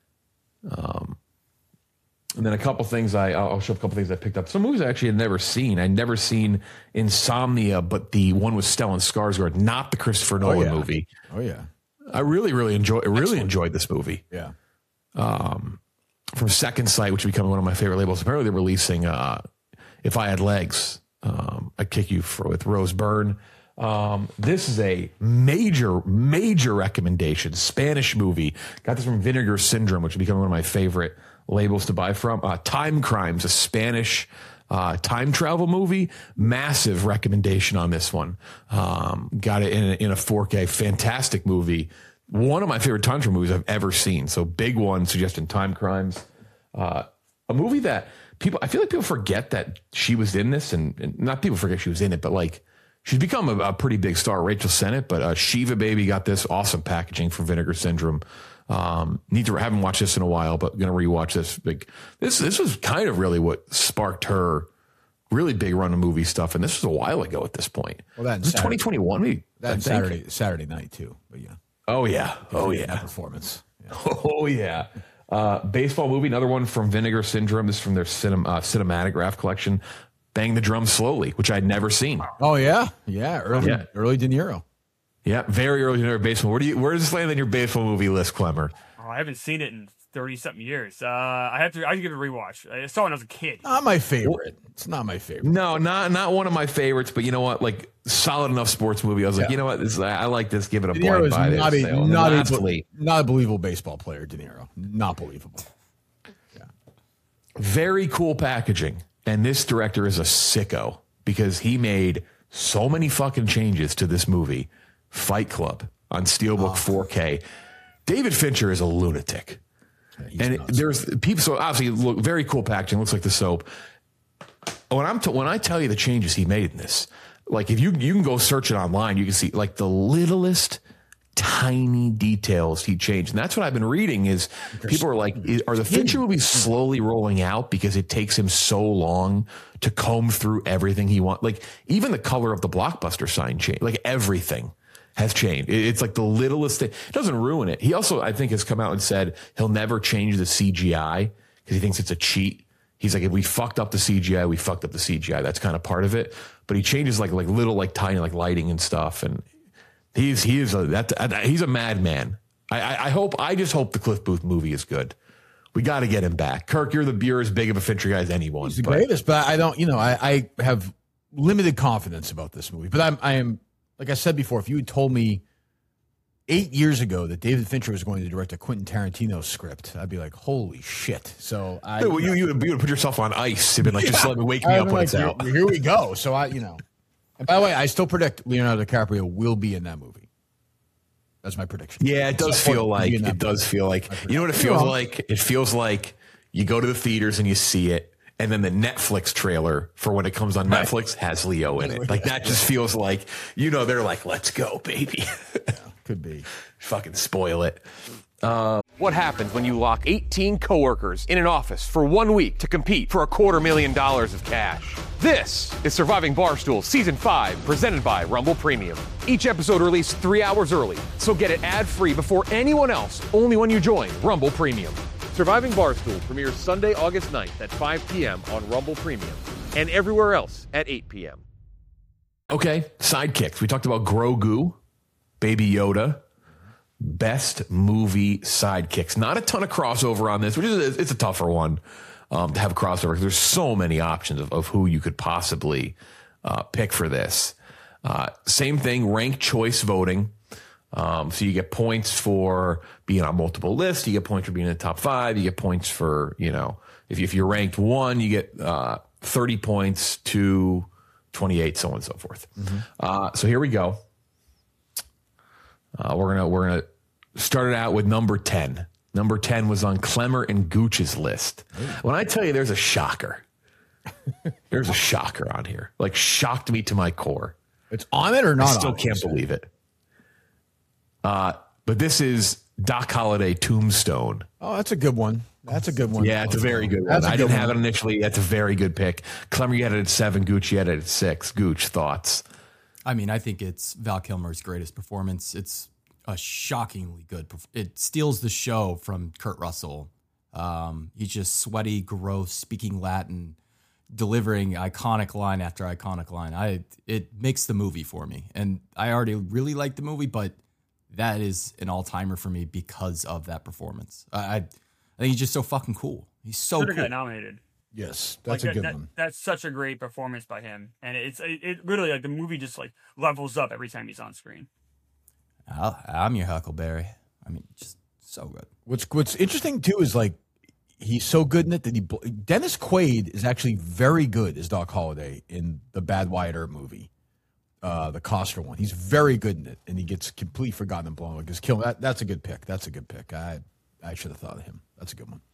Um, and then a couple things I, I'll show a couple things I picked up. Some movies I actually had never seen. I'd never seen Insomnia, but the one with Stellan Skarsgård, not the Christopher Nolan yeah. movie. Oh yeah. I really, really enjoy. Really Excellent. enjoyed this movie. Yeah. Um, from Second Sight, which became one of my favorite labels. Apparently, they're releasing uh, "If I Had Legs." Um, I'd Kick You for with Rose Byrne. Um, this is a major, major recommendation. Spanish movie. Got this from Vinegar Syndrome, which became one of my favorite labels to buy from. Uh, Time Crimes, a Spanish uh, time travel movie. Massive recommendation on this one. Um, got it in a, in a four K. Fantastic movie. One of my favorite time travel movies I've ever seen. So big one, suggesting Time Crimes. Uh, a movie that people, I feel like people forget that she was in this, and, and not people forget she was in it, but like she's become a, a pretty big star, Rachel Sennett. But uh, Shiva Baby got this awesome packaging from Vinegar Syndrome. Um, need to haven't watched this in a while, but gonna rewatch this. Big this this was kind of really what sparked her really big run of movie stuff, and this was a while ago at this point. Well, that was twenty twenty-one. Maybe that Saturday Saturday night too. But yeah. Oh yeah. Oh yeah. Performance. Yeah. Oh yeah. Uh, baseball movie, another one from Vinegar Syndrome. This is from their cinem- uh, cinematograph collection. Bang the Drum Slowly, which I'd never seen. Oh yeah, yeah, early, yeah. early De Niro. Yeah, very early De Niro baseball. Where do you? Where does this land on your baseball movie list, Clemmer? Oh, I haven't seen it in thirty something years. Uh, I have to. I have to give it a rewatch. I saw it when I was a kid. Not my favorite. It's not my favorite. No, not not one of my favorites. But you know what? Like solid enough sports movie. I was like, Yeah. you know what? This, I like this. Give it a De blind Niro is buy. not This a sale. not a, Lastly, not a believable baseball player. De Niro, not believable. very cool packaging. And this director is a sicko because he made so many fucking changes to this movie, Fight Club, on Steelbook oh. four K. David Fincher is a lunatic. Yeah, and it, there's people, so obviously, look, very cool packaging, looks like the soap. When I'm t- when I tell you the changes he made in this, like if you you can go search it online, you can see like the littlest tiny details he changed. And that's what I've been reading is people are like, are the Fincher movies slowly rolling out because it takes him so long to comb through everything he wants? Like even the color of the Blockbuster sign changed, like everything has changed. It's like the littlest thing. It doesn't ruin it. He also, I think, has come out and said he'll never change the C G I because he thinks it's a cheat. He's like, if we fucked up the C G I, we fucked up the C G I. That's kind of part of it. But he changes like like little like tiny like lighting and stuff. And he's he is a that he's a madman. I, I I hope I just hope the Cliff Booth movie is good. We got to get him back. Kirk, you're the you're as big of a Fincher guy as anyone. He's the but, greatest, but I don't. You know, I, I have limited confidence about this movie. But I'm I am like I said before. If you had told me eight years ago that David Fincher was going to direct a Quentin Tarantino script, I'd be like, holy shit. So I, well, you, you, would, you would put yourself on ice. You'd been like, just yeah. let me wake me I'd up when like, it's out. Here, here we go. So I, you know, and by the way, I still predict Leonardo DiCaprio will be in that movie. That's my prediction. Yeah, it does feel like, it does feel like, you know what it feels like? It feels like you go to the theaters and you see it. And then the Netflix trailer for when it comes on right. Netflix has Leo in it. Like that just feels like, you know, they're like, let's go, baby. Yeah, could be. Fucking spoil it. Uh, what happens when you lock eighteen coworkers in an office for one week to compete for a quarter million dollars of cash? This is Surviving Barstool Season five, presented by Rumble Premium. Each episode released three hours early, so get it ad-free before anyone else, only when you join Rumble Premium. Surviving Barstool premieres Sunday, August ninth at five p.m. on Rumble Premium and everywhere else at eight p.m. Okay, sidekicks. We talked about Grogu, Baby Yoda, best movie sidekicks. Not a ton of crossover on this, which is it's a tougher one um, to have a crossover because there's so many options of, of who you could possibly uh, pick for this. Uh, same thing, ranked choice voting. Um, so you get points for being on multiple lists. You get points for being in the top five. You get points for, you know, if, you, if you're ranked one, you get uh, thirty points to twenty-eight, so on and so forth. Mm-hmm. Uh, so here we go. Uh, we're gonna we're gonna start it out with number ten. Number ten was on Clemmer and Gooch's list. Ooh. When I tell you, there's a shocker. There's a shocker on here. Like shocked me to my core. It's on it or not? I still on can't it? believe it. Uh, but this is Doc Holliday Tombstone. Oh, that's a good one. That's a good one. Yeah, it's a very good one. I didn't have it initially. That's a very good pick. Clemmer, you had it at seven. Gooch, you had it at six. Gooch, thoughts? I mean, I think it's Val Kilmer's greatest performance. It's a shockingly good. Perf- it steals the show from Kurt Russell. Um, he's just sweaty, gross, speaking Latin, delivering iconic line after iconic line. I it makes the movie for me, and I already really like the movie, but that is an all-timer for me because of that performance. I, I, I think he's just so fucking cool. He's so Should cool. have got nominated. Yes, that's like a good that, one. That, that's such a great performance by him, and it's it, it literally like the movie just like levels up every time he's on screen. I'll, I'm your Huckleberry. I mean, just so good. What's What's interesting too is like he's so good in it that he Dennis Quaid is actually very good as Doc Holliday in the Bad Wyatt Earp movie. Uh, the Costner one. He's very good in it, and he gets completely forgotten and blown. Because Kill that, that's a good pick. That's a good pick. I I should have thought of him. That's a good one.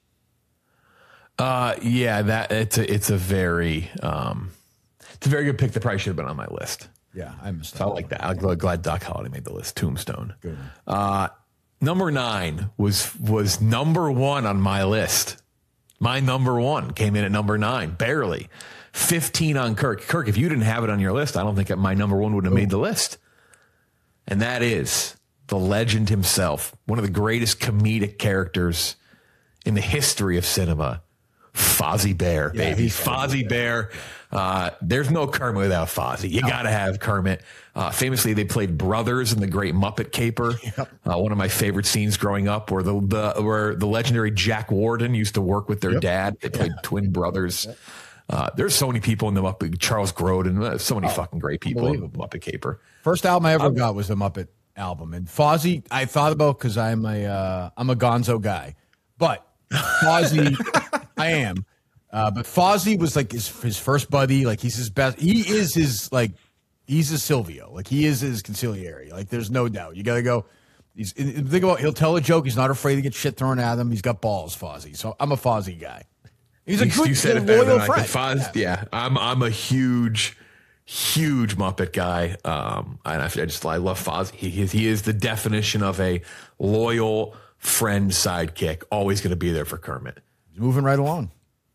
Uh, yeah, that it's a it's a very um, it's a very good pick. That probably should have been on my list. Yeah, I missed that. So I like that. I'm glad, glad Doc Holliday made the list. Tombstone. Good one. Uh, number nine was was number one on my list. My number one came in at number nine, barely. fifteen on Kirk. Kirk, if you didn't have it on your list, I don't think my number one would have made the list. And that is the legend himself, one of the greatest comedic characters in the history of cinema, Fozzie Bear, Yeah, baby. he's Fozzie Bear. Uh, there's no Kermit without Fozzie. You got to have Kermit. Uh, famously, they played brothers in The Great Muppet Caper. Yep. Uh, one of my favorite scenes growing up, where the, the where the legendary Jack Warden used to work with their Yep. dad. They played twin brothers. Yep. Uh, there's so many people in the Muppet. Charles Grodin, uh, so many oh, fucking great people in the Muppet Caper. First album I ever um, got was the Muppet album, and Fozzie I thought about because I'm a uh, I'm a Gonzo guy, but Fozzie I am. Uh, but Fozzie was like his his first buddy. Like he's his best. He is his like he's his Silvio. Like he is his conciliary. Like there's no doubt. You got to go. He's think about. He'll tell a joke. He's not afraid to get shit thrown at him. He's got balls, Fozzie. So I'm a Fozzie guy. He's a you, good, you said good it better loyal than I could. friend. Foz, yeah. yeah, I'm I'm a huge, huge Muppet guy. Um, and I, I just I love Fozzie. He is he is the definition of a loyal friend sidekick. Always going to be there for Kermit. He's moving right along.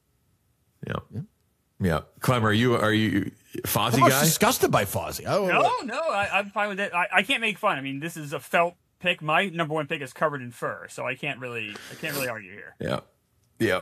Yeah. Yeah. Yeah. Clemmer, are you, are you Fozzie I'm guy? disgusted by Fozzie. I don't No, know. no, I, I'm fine with it. I, I can't make fun. I mean, this is a felt pick. My number one pick is covered in fur, so I can't really, I can't really argue here. Yeah. Yeah.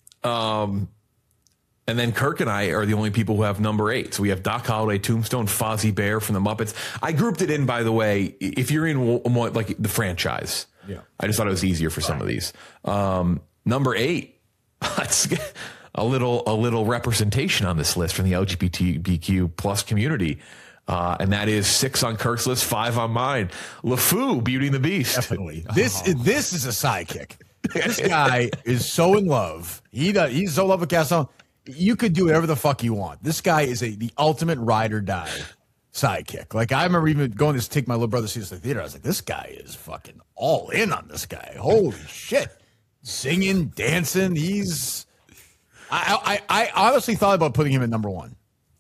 Um, and then Kirk and I are the only people who have number eight. So we have Doc Holliday, Tombstone, Fozzie Bear from the Muppets. I grouped it in, by the way, if you're in one, like the franchise. Yeah. I just thought it was easier for some of these. Um, number eight. Let's get a little a little representation on this list from the L G B T Q plus community. Uh, and that is six on Kirk's list, five on mine. LeFou, Beauty and the Beast. Definitely. This is this is a sidekick. This guy is so in love. He does, he's so in love with Gaston. You could do whatever the fuck you want. This guy is a the ultimate ride or die sidekick. Like, I remember even going to take my little brother to see this at the theater. I was like, this guy is fucking all in on this guy. Holy shit. Singing, dancing. He's I I, I honestly thought about putting him at number one.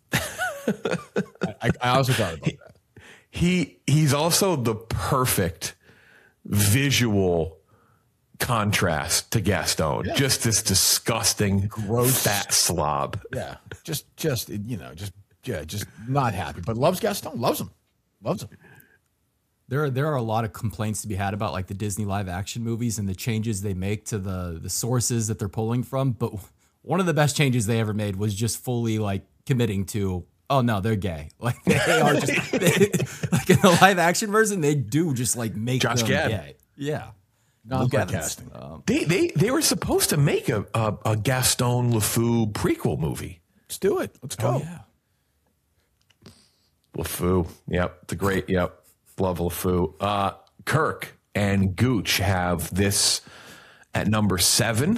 I, I honestly thought about that. He he's also the perfect visual contrast to Gaston. Yeah. Just this disgusting, gross, fat slob. Yeah, just just you know, just yeah, just not happy, but loves Gaston, loves him, loves him. There are there are a lot of complaints to be had about like the Disney live action movies and the changes they make to the the sources that they're pulling from. But one of the best changes they ever made was just fully like committing to, oh no, they're gay. Like they are just they, like in the live action version, they do just like make Josh them Gad. gay. Yeah. Not casting. Um, They they they were supposed to make a a, a Gaston LeFou prequel movie. Let's do it. Let's go. oh, yeah. LeFou. Yep. It's a great, yep. Love LeFou. Uh, Kirk and Gooch have this at number seven.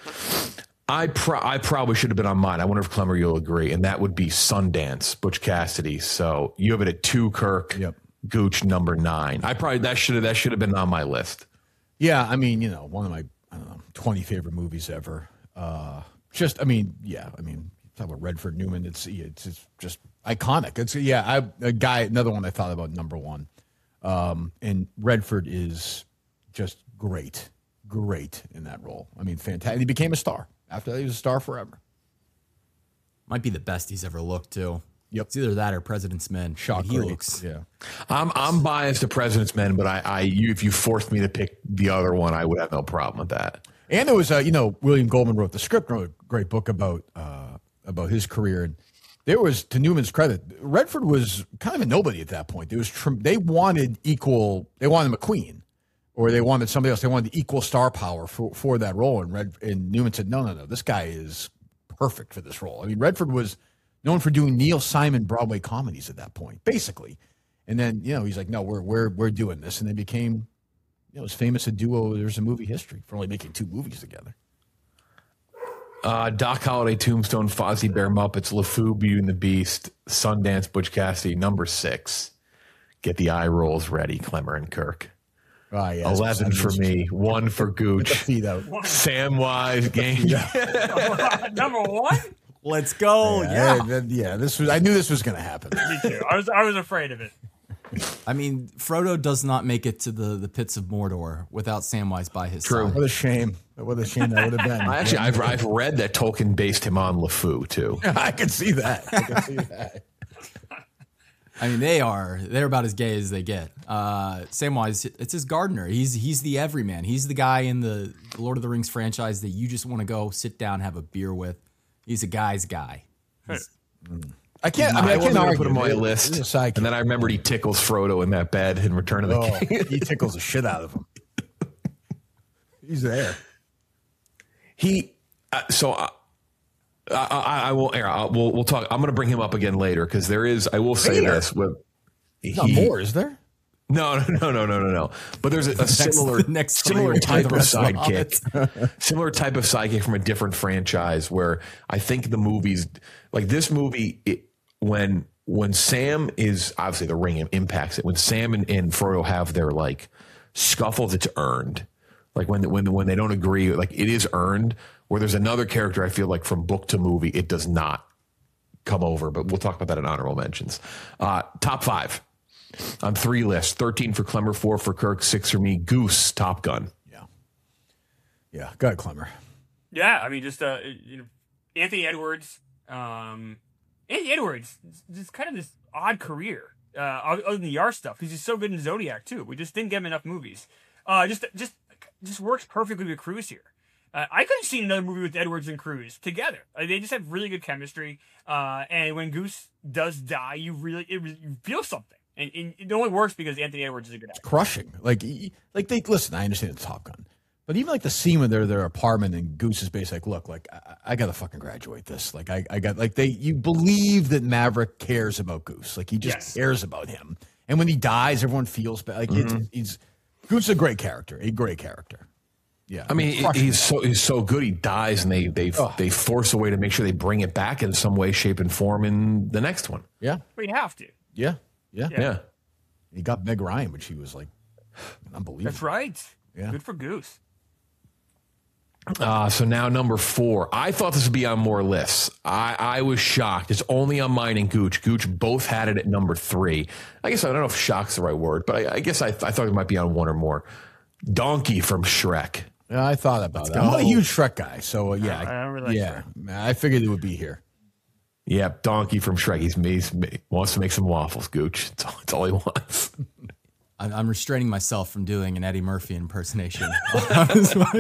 I pro- I probably should have been on mine. I wonder if Clemmer you'll agree. And that would be Sundance, Butch Cassidy. So you have it at two, Kirk. Yep. Gooch number nine. I probably that should have that should have been on my list. Yeah, I mean, you know, one of my I don't know twenty favorite movies ever. Uh, just, I mean, yeah, I mean, talk about Redford Newman. It's it's, it's just iconic. It's yeah, I, a guy. Another one I thought about number one. Um, and Redford is just great, great in that role. I mean, fantastic. He became a star. After that, he was a star forever. Might be the best he's ever looked too. Yep. It's either that or President's Men. Shock he great. looks. Yeah. I'm I'm biased to President's Men, but I, I you, if you forced me to pick the other one, I would have no problem with that. And there was, uh, you know, William Goldman wrote the script, wrote a great book about uh, about his career. And there was, to Newman's credit, Redford was kind of a nobody at that point. There was tr- they wanted equal, they wanted McQueen, or they wanted somebody else. They wanted equal star power for, for that role. And Red and Newman said, no, no, no, this guy is perfect for this role. I mean, Redford was known for doing Neil Simon Broadway comedies at that point, basically. And then, you know, he's like, no, we're we're we're doing this. And they became, you know, as famous a duo there's a movie history for only making two movies together. Uh, Doc Holliday, Tombstone, Fozzie Bear, Muppets, LeFou, Beauty and the Beast, Sundance, Butch Cassidy, number six. Get the eye rolls ready, Clemmer and Kirk. Oh, yeah, eleven for me, one for Gooch. Get the feet out. Samwise game. Number one? Let's go. Yeah, Yeah. yeah, yeah, this was. I knew this was going to happen. Me too. I was I was afraid of it. I mean, Frodo does not make it to the, the pits of Mordor without Samwise by his True. side. What a shame! What a shame that would have been. I actually, I've I've read that Tolkien based him on LeFou too. I can see that. I can see that. I mean, they are they're about as gay as they get. Uh, Samwise, it's his gardener. He's he's the everyman. He's the guy in the Lord of the Rings franchise that you just want to go sit down, have a beer with. He's a guy's guy. He's, I can't. I mean, I, I can't wasn't going argue. to put him on my It- list, it's a sidekick. and then I remembered he tickles Frodo in that bed in Return of the Oh, King. he tickles the shit out of him. He's there. He, uh, so I, I, I, I will. I'll, we'll we'll talk. I'm going to bring him up again later because there is. I will say Later? this with. Not he- more, is there? No, no, no, no, no, no, no. But there's a, a similar, the next similar three type of will be the sidekick, similar type of sidekick from a different franchise. Where I think the movies, like this movie, it, when when Sam is obviously the ring impacts it. When Sam and, and Frodo have their like scuffles, it's earned. Like when when when they don't agree, like it is earned. Where there's another character, I feel like from book to movie, it does not come over. But we'll talk about that in honorable mentions. Uh, top five. On three lists, thirteen for Clemmer, four for Kirk, six for me. Goose, Top Gun. Yeah. Yeah. Go ahead, Clemmer. Yeah, I mean, just uh, you know, Anthony Edwards. Um, Anthony Edwards, just kind of this odd career. Uh, other than the Yar stuff, because he's so good in Zodiac too. We just didn't get him enough movies. Uh, just just just works perfectly with Cruise here. Uh, I could have seen another movie with Edwards and Cruise together. Uh, they just have really good chemistry. Uh, and when Goose does die, you really it, you feel something. And, and it only works because Anthony Edwards is a good actor. Crushing. Like, he- like they listen. I understand it's Top Gun, But even like the scene when they're their apartment and Goose is basically like, look, like I, I gotta fucking graduate this. Like I, I got like they you believe that Maverick cares about Goose. Like he just Yes. cares about him. And when he dies, everyone feels bad. Like Mm-hmm. it's, he's Goose is a great character. A great character. Yeah. I mean, Crushing he's it. so he's so good. He dies, and they they Oh. they force a way to make sure they bring it back in some way, shape, and form in the next one. Yeah. But you have to. Yeah. Yeah. Yeah. Yeah. He got Meg Ryan, which he was like unbelievable. That's right. Yeah. Good for Goose. Uh, so now number four. I thought this would be on more lists. I, I was shocked. It's only on mine and Gooch. Gooch both had it at number three. I guess I don't know if shock's the right word, but I, I guess I, I thought it might be on one or more. Donkey from Shrek. Yeah, I thought about that. go. I'm not a huge Shrek guy, so uh, yeah, I don't really like yeah, I figured it would be here. Yep, Donkey from Shrek. He's, he's wants to make some waffles, Gooch. That's all, that's all he wants. I'm, I'm restraining myself from doing an Eddie Murphy impersonation, but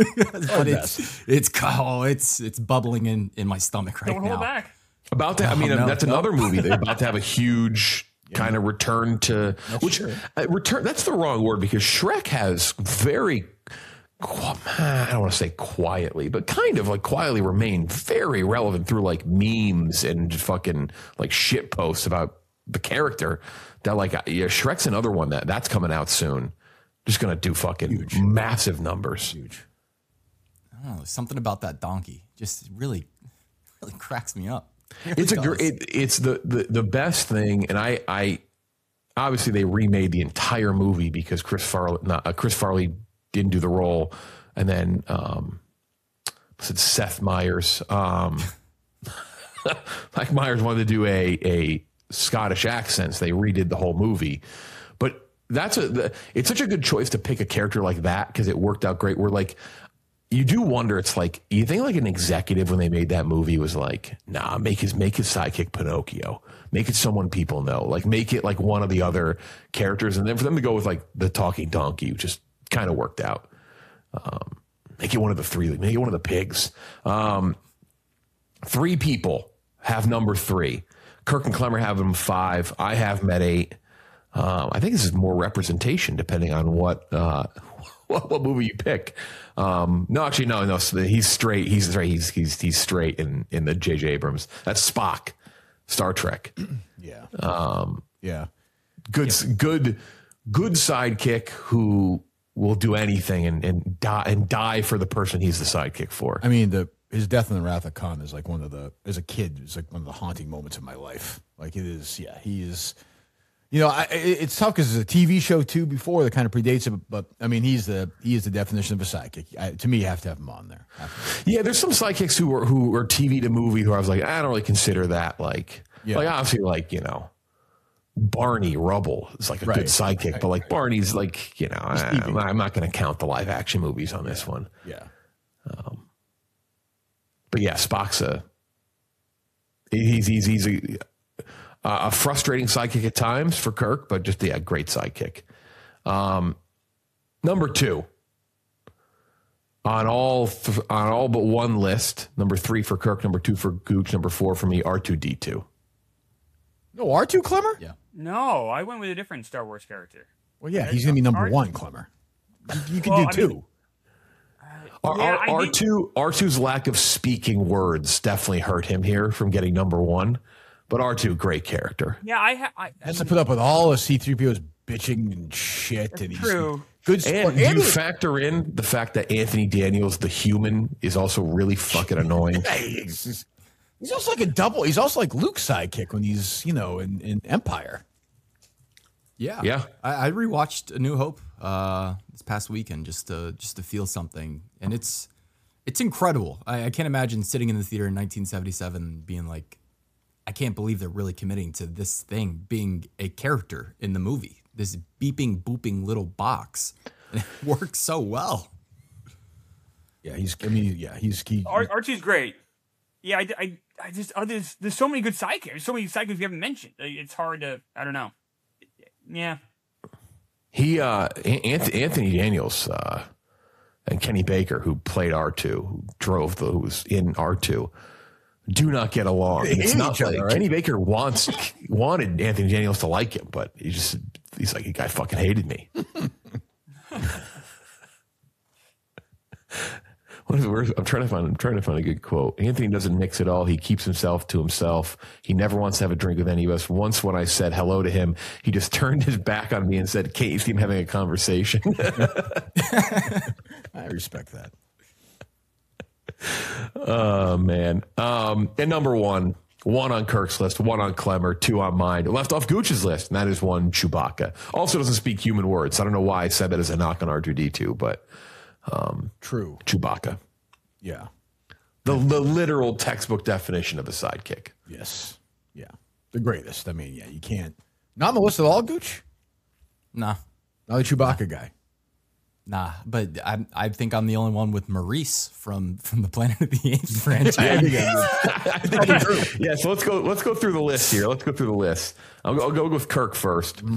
it's it's oh, it's it's bubbling in, in my stomach right Don't now. hold back. About that, I mean, No, no, that's no. another movie. They're about to have a huge kind of return to which uh, return. That's the wrong word because Shrek has very. qu- I don't want to say quietly, but kind of like quietly remained very relevant through like memes and fucking like shit posts about the character. That like yeah, Shrek's another one that that's coming out soon. Just gonna do fucking massive numbers. Huge. I don't know, something about that donkey just really, really cracks me up. It It's a really gr- does. it, it's the, the the best thing, and I I obviously they remade the entire movie because Chris Farley not, uh, Chris Farley didn't do the role, and then um, what's it, Seth Meyers, um, Mike Myers wanted to do a a Scottish accent, so they redid the whole movie, but that's a the, it's such a good choice to pick a character like that because it worked out great. We're like. You do wonder. It's like you think like an executive when they made that movie was like, nah, make his make his sidekick Pinocchio, make it someone people know, like make it like one of the other characters, and then for them to go with like the talking donkey, which just kind of worked out. Um, make it one of the three, make it one of the pigs. Um, three people have number three. Kirk and Clemmer have them five. I have them at eight. Um, I think this is more representation depending on what uh, what, what movie you pick. Um, no, actually, no, no. So he's straight. He's straight. He's he's he's straight in in the J J Abrams. That's Spock, Star Trek. Yeah. Um, Yeah. good, good, good sidekick who will do anything and and die and die for the person he's the sidekick for. I mean, the his death in the Wrath of Khan is like one of the as a kid, it's like one of the haunting moments of my life. Like it is, yeah. He is. You know, I, it- it's tough because it's a T V show too. Before that kind of predates it, but I mean, he's the he is the definition of a sidekick. I, to me, you have to have him on there. Have to. Yeah, there's some sidekicks who are who are T V to movie who I was like, I don't really consider that like Yeah. like obviously like you know Barney Rubble is like a Right. good sidekick, Right, but like Barney's like you know I, T V. I'm not, I'm not going to count the live action movies on this one. Yeah. But yeah, Spock's a he's he's he's a, a frustrating sidekick at times for Kirk, but just yeah, great sidekick. Um, number two on all th- on all but one list. Number three for Kirk, number two for Gooch, number four for me. R two D two. No, R two Clemmer. Yeah. No, I went with a different Star Wars character. Well, yeah, he's gonna be number R two. one, Clemmer. You, you can Well, do I two. mean- R Yeah, I R think- two R two's lack of speaking words definitely hurt him here from getting number one. But R two, great character. Yeah, I ha- I Has to put up with all of C three P O's bitching and shit. And he's true. good sport. And do you And- factor in the fact that Anthony Daniels, the human, is also really fucking annoying? Hey, he's, just- he's also like a double. He's also like Luke's sidekick when he's, you know, in, in Empire. Yeah, Yeah. I, I rewatched A New Hope uh, this past weekend just to just to feel something, and it's it's incredible. I, I can't imagine sitting in the theater in nineteen seventy-seven being like, I can't believe they're really committing to this thing being a character in the movie. This beeping, booping little box, and it works so well. Yeah, he's. I mean, yeah, he's. He, R- R2's great. Yeah, I, I, I just oh, there's there's so many good sidekicks, so many sidekicks we haven't mentioned. Like, it's hard to I don't know. Yeah, He, uh, Anth- Anthony Daniels, uh, and Kenny Baker, who played R two, who drove the, who was in R two, do not get along. They It's hate not each other, like right? Kenny Baker wants, wanted Anthony Daniels to like him, but he just, he's like, the guy fucking hated me. What is, where's, I'm trying to find. I'm trying to find a good quote. Anthony doesn't mix at all. He keeps himself to himself. He never wants to have a drink with any of us. Once, when I said hello to him, he just turned his back on me and said, "Can't you see him having a conversation?" I respect that. Oh man. Um, and number one, one on Kirk's list, one on Clemmer, two on mine. Left off Gooch's list, and that is one Chewbacca. Also doesn't speak human words. I don't know why I said that as a knock on R two D two, but um, True. Chewbacca. Yeah. The the literal textbook definition of a sidekick. Yes. Yeah. The greatest. I mean, yeah, you can't. Not on the list at all, Gooch? Nah, Not a Chewbacca guy. nah. But I I think I'm the only one with Maurice from from the Planet of the Apes franchise. I think you're true. Yeah, so let's go. Let's go through the list here. Let's go through the list. I'll go, I'll go with Kirk first. Mm-hmm.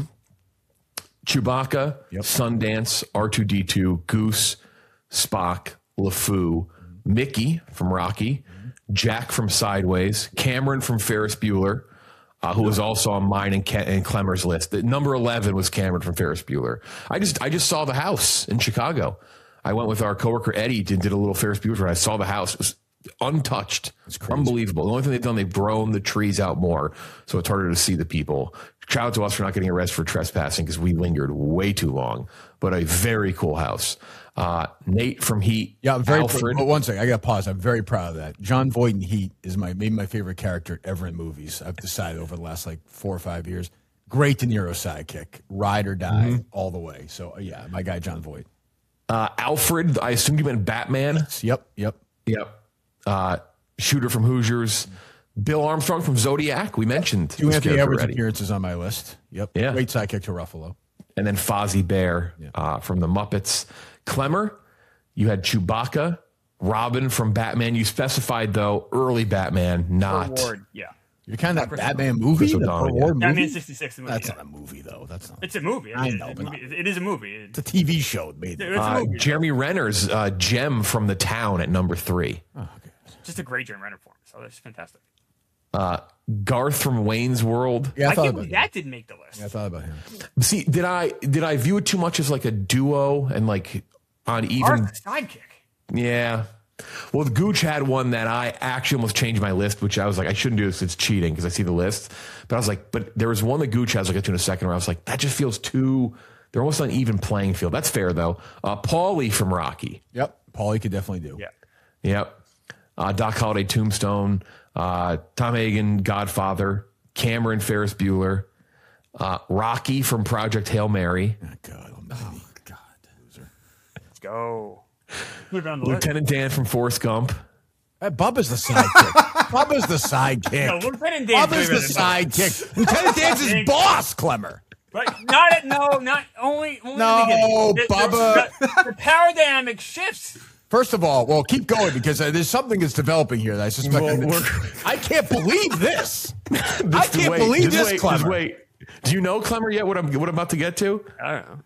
Chewbacca, Yep. Sundance, R two D two, Goose, Spock, LeFou, mm-hmm. Mickey from Rocky, mm-hmm. Jack from Sideways, Cameron from Ferris Bueller, uh, who was also on mine and, Ken, and Clemmer's list. The, number eleven was Cameron from Ferris Bueller. I just I just saw the house in Chicago. I went with our coworker Eddie and did a little Ferris Bueller ride. I saw the house. It was untouched. It's unbelievable. The only thing they've done, they've grown the trees out more, so it's harder to see the people. Shout out to us for not getting arrested for trespassing because we lingered way too long, but a very cool house. Uh, Nate from Heat. Yeah, I'm very Alfred. pr- oh, one second. I got to pause. I'm very proud of that. John Voight in Heat is my maybe my favorite character ever in movies. I've decided over the last like four or five years. Great De Niro sidekick. Ride or die mm-hmm. all the way. So, uh, yeah, my guy, John Voight. Uh, Alfred, I assumed you meant Batman. Yep, yep. Yep. Uh, Shooter from Hoosiers. Bill Armstrong from Zodiac. We mentioned Two Anthony Edwards appearances on my list. Yep. Yeah. Great sidekick to Ruffalo. And then Fozzie Bear yeah. uh, from the Muppets. Clemmer, you had Chewbacca. Robin from Batman. You specified, though, early Batman, not. Reward. Yeah. You're kind of that Batman movie? The Reward yeah. movie? Batman sixty-six. Movie, That's yeah. not a movie, though. That's not. It's a movie. I, I mean, know, it's but a movie. It is a movie. It's a T V show. Made it's uh, a movie. Jeremy Renner's uh, Gem from The Town at number three. Oh, okay. Just a great Jeremy Renner performance. So that's fantastic. Uh, Garth from Wayne's World. Yeah, I, I thought can't about believe that. that didn't make the list. Yeah, I thought about him. See, did I did I view it too much as like a duo and like on even? Garth's sidekick. Yeah. Well, the Gooch had one that I actually almost changed my list, which I was like, I shouldn't do this. It's cheating because I see the list. But I was like, but there was one that Gooch has. I'll get to in a second. Where I was like, that just feels too. They're almost on even playing field. That's fair though. Uh, Paulie from Rocky. Yep, Paulie could definitely do. Yeah. Yep. Uh, Doc Holliday, Tombstone. Uh, Tom Hagen, Godfather. Cameron, Ferris Bueller. Uh, Rocky from Project Hail Mary. Oh, God. Oh, God. Loser. Let's go. Move down the list. Lieutenant Dan from Forrest Gump. Uh, Bubba's the sidekick. Bubba's the sidekick. No, Lieutenant Dan's Bubba's the sidekick. Lieutenant Dan's his boss, Clemmer. Right? Not at, no, not only. only No, the, the, Bubba. The, the power dynamic shifts. First of all, well, keep going because uh, there's something that's developing here that I suspect. Well, I can't believe this. Just I can't wait, believe just this, wait, Clemmer. Just wait. Do you know Clemmer yet? What I'm what I'm about to get to? I don't know.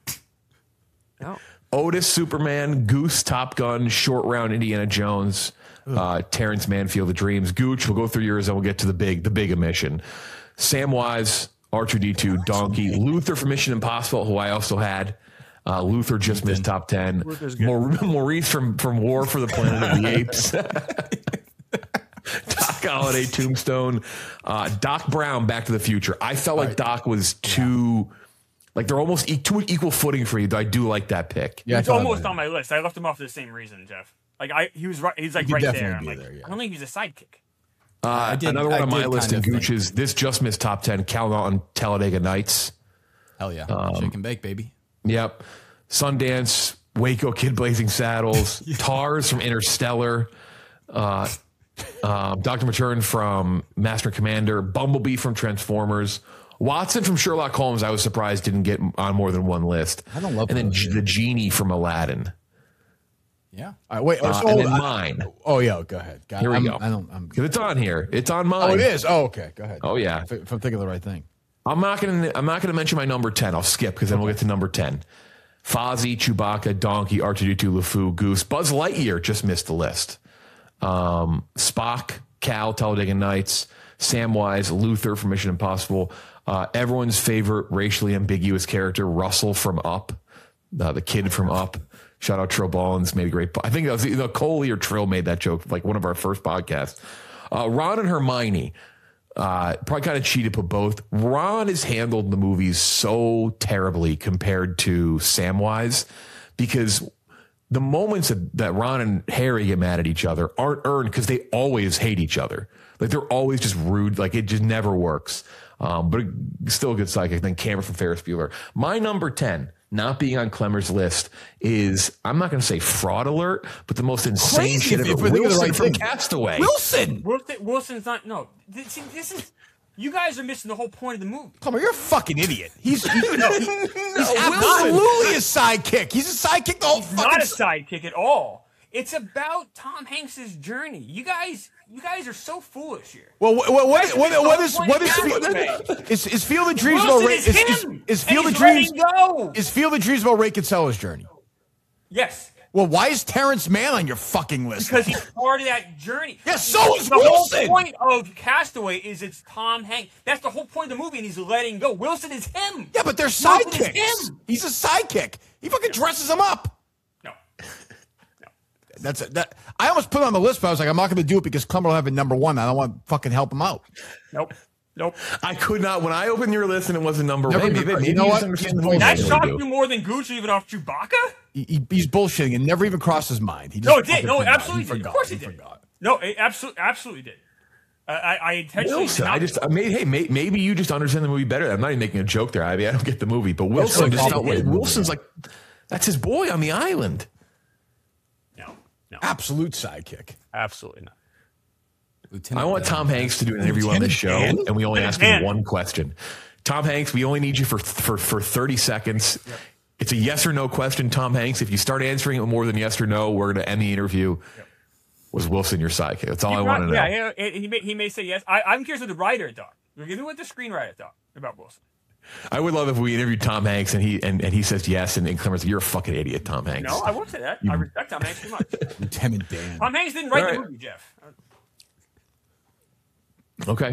No. Otis, Superman, Goose, Top Gun, Short Round, Indiana Jones, uh, Terrence Manfield, The Dreams, Gooch. We'll go through yours and we'll get to the big, the big omission. Samwise, R two D two, Donkey, Luther from Mission Impossible, who I also had. Uh, Luther just missed top ten. Maur- Maurice from, from War for the Planet of the Apes. Doc Holliday, Tombstone. Uh, Doc Brown, Back to the Future. I felt like Doc was too, like they're almost e- too equal footing for you. I do like that pick. Yeah, I He's thought almost about on my list. I left him off for the same reason, Jeff. Like I, he was right. He's like He could right definitely there. I'm be like, there, yeah. I don't think he's a sidekick. Uh, I did- another one I on my did list in kind of think- Gooch's. This just missed top ten. Cal Naughton, Talladega Nights. Hell yeah. Um, Shake and bake, baby. Yep. Sundance, Waco Kid Blazing Saddles, Tars from Interstellar, uh, um, Doctor Maturn from Master and Commander, Bumblebee from Transformers, Watson from Sherlock Holmes. I was surprised didn't get on more than one list. I don't love And then those, G- yeah. the Genie from Aladdin. Yeah. All right, wait. Oh, Uh, so, and then I- mine. oh, yeah. Go ahead. God, Here we I'm, go. I don't. I'm, Because it's on here. It's on mine. oh, it is. Oh, okay. Go ahead. Oh, yeah. If, if I'm thinking of the right thing. I'm not gonna. I'm not gonna mention my number ten. I'll skip because then we'll get to number ten. Fozzie, Chewbacca, Donkey, R two D two, LeFou, Goose, Buzz Lightyear just missed the list. Um, Spock, Cal, Talladega Nights, Samwise, Luther from Mission Impossible. Uh, everyone's favorite racially ambiguous character, Russell from Up, uh, the kid from Up. Shout out Trill Ballins, made a great. I think that was either Coley or Trill made that joke, like one of our first podcasts. Uh, Ron and Hermione, uh, probably kind of cheated, but both. Ron has handled the movies so terribly compared to Samwise, because the moments that, that Ron and Harry get mad at each other aren't earned because they always hate each other. Like they're always just rude. Like it just never works. Um, but still a good psychic. Then Cameron from Ferris Bueller. My number ten, not being on Clemmer's list, is, I'm not going to say fraud alert, but the most insane Crazy shit if ever. we're thinking of the Wilson right from thing. Castaway. Wilson. Wilson. Wilson's not. No. This, see, this is. You guys are missing the whole point of the movie. Clemmer, you're a fucking idiot. He's, he's, no, he- he's Wilson. absolutely a sidekick. He's a sidekick the whole He's fucking not a sidekick at all. It's about Tom Hanks's journey. You guys, you guys are so foolish here. Well, what what what, That's what, the what whole is point what of is Castaway. is is Field of Dreams Wilson about Ray? is Is, is, him. is And Field of he's Dreams letting go. is Field of Dreams about Ray Kinsella's journey? Yes, Well, why is Terrence Mann on your fucking list? because he's part of that journey. Yeah, so is the Wilson. whole point of Castaway is it's Tom Hanks. That's the whole point of the movie, and he's letting go. Wilson is him. Yeah, but they're Wilson is sidekicks. him. He's a sidekick. He fucking dresses him up. No. That's it. That I almost put it on the list, but I was like, I'm not going to do it because Clemmer will have it number one. I don't want to fucking help him out. Nope. Nope. I could not, when I opened your list and it wasn't number Never one. be- Maybe, maybe you know you what? just understand the That movie That more than shocked we do. you more than Gucci even off Chewbacca? He, he, he's bullshitting and never even crossed his mind. He just No, it did. fucking No, it forgot. absolutely He did. forgot. Of course He it did. forgot. No, it absolutely, absolutely did. I, I, I intentionally. Wilson, did not- I just, I made, hey, may, maybe you just understand the movie better. I'm not even making a joke there. I mean, I don't get the movie, but Wilson really just felt like, complicated. Wilson's like, that's his boy on the island. No, no, Absolute sidekick. absolutely not. Lieutenant I want Dan. Tom Hanks to do an interview on this show, Dan? and we only Lieutenant ask him Dan. one question. Tom Hanks, we only need you for for for thirty seconds. Yep. It's a yes or no question, Tom Hanks. If you start answering it with more than yes or no, we're going to end the interview. Yep. Was Wilson your sidekick? That's all I want to know. Yeah, yeah, he may, he may say yes. I, I'm curious what the writer thought. Give me what the screenwriter thought about Wilson. I would love if we interviewed Tom Hanks and he and, and he says yes, and, and Clemmer's like, you're a fucking idiot, Tom Hanks. No, I won't say that. I respect Tom Hanks too much. Lieutenant Dan. Tom Hanks didn't write All the right. movie, Jeff. Okay.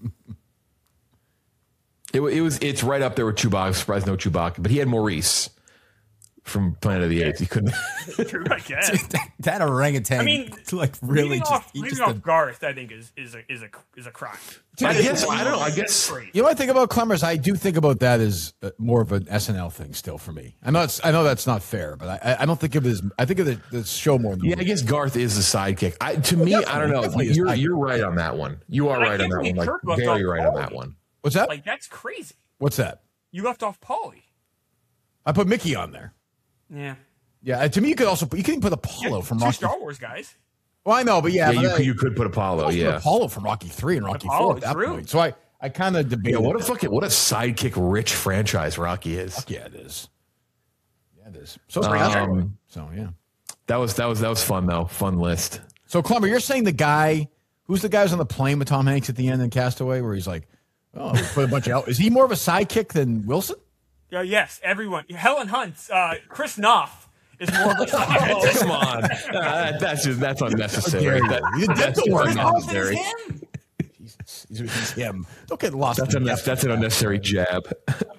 It, wa- it was. It's right up there with Chewbacca. Surprised no Chewbacca, but he had Maurice from Planet of the Apes. He couldn't. True, I guess. that, that orangutan, I mean, like really leaving just, off, he leaving just off Garth, I think is is a is a is a crime. I That is guess- a- I don't know, I that's guess- crazy. You know what I think about Clemmer's? I do think about that as uh, more of an S N L thing still for me. I know it's, I know that's not fair, but I, I don't think of it as, I think of the, the show more than the Yeah, I movie. guess Garth is the sidekick. I, to me, I don't know. definitely is You're sidekick. you're right on that one. You are But I right on can't that one. believe Like Kirk left very off right on Paulie. that one. What's that? Like that's crazy. What's that? You left off Paulie. I put Mickey on there. Yeah. Yeah, uh, to me, you could also put, you can put Apollo from Two Rocky. Star Wars guys. Well, I know, but yeah, Yeah, but you I- could, you could put Apollo. also put Yeah. Apollo from Rocky three and Rocky Apollo, four at that true. point. So I, I kind of debate. Yeah. What a fucking what a sidekick rich franchise Rocky is. Yeah, it is. Yeah, it is. So, Um, so yeah. That was that was that was fun though. Fun list. So, Clemmer, you're saying the guy who's the guy who's on the plane with Tom Hanks at the end in Castaway, where he's like, "Oh, we put a bunch of." El-. Is he more of a sidekick than Wilson? Yeah, yes, everyone. Helen Hunt, uh, Chris Noth is more of a Oh, come on. Uh, that's just that's unnecessary. How dare That- you. You did that's the work. just unnecessary. He's, he's him. Don't get lost. That's, in a, depth. that's an unnecessary jab.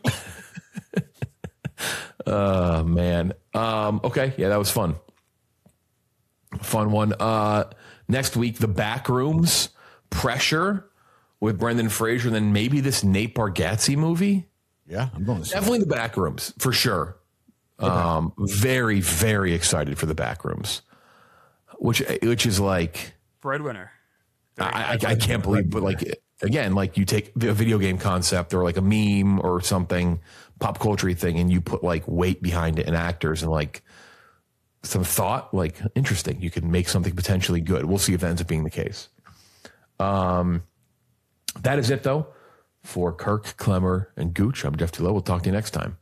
Oh man. Um, okay, yeah, that was fun. Fun one. Uh, next week, the back rooms, Pressure with Brendan Fraser, and then maybe this Nate Bargatze movie. Yeah, I'm going to say. Definitely the back rooms for sure. Um, very, very excited for the back rooms, which which is like breadwinner. I, I, I can't believe, but like again, like you take a video game concept or like a meme or something, pop culture thing, and you put like weight behind it and actors and like some thought, like interesting. You can make something potentially good. We'll see if that ends up being the case. Um, that is it though for Kirk, Clemmer, and Gooch. I'm Jeff Tulo. We'll talk to you next time.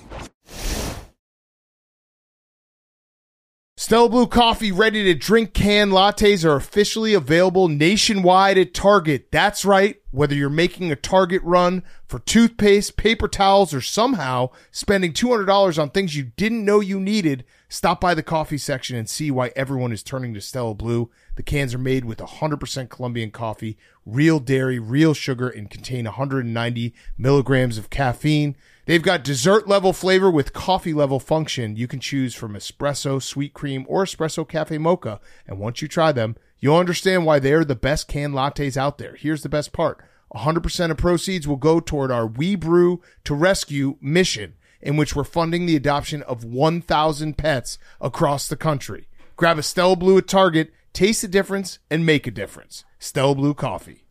Stella Blue Coffee ready to drink can lattes are officially available nationwide at Target. That's right, Whether you're making a Target run for toothpaste, paper towels, or somehow spending two hundred dollars on things you didn't know you needed, stop by the coffee section and see why everyone is turning to Stella Blue. The cans are made with one hundred percent Colombian coffee, real dairy, real sugar, and contain one hundred ninety milligrams of caffeine. They've got dessert-level flavor with coffee-level function. You can choose from espresso, sweet cream, or espresso cafe mocha. And once you try them, you'll understand why they're the best canned lattes out there. Here's the best part. one hundred percent of proceeds will go toward our We Brew to Rescue mission, in which we're funding the adoption of one thousand pets across the country. Grab a Stella Blue at Target, taste the difference, and make a difference. Stella Blue Coffee.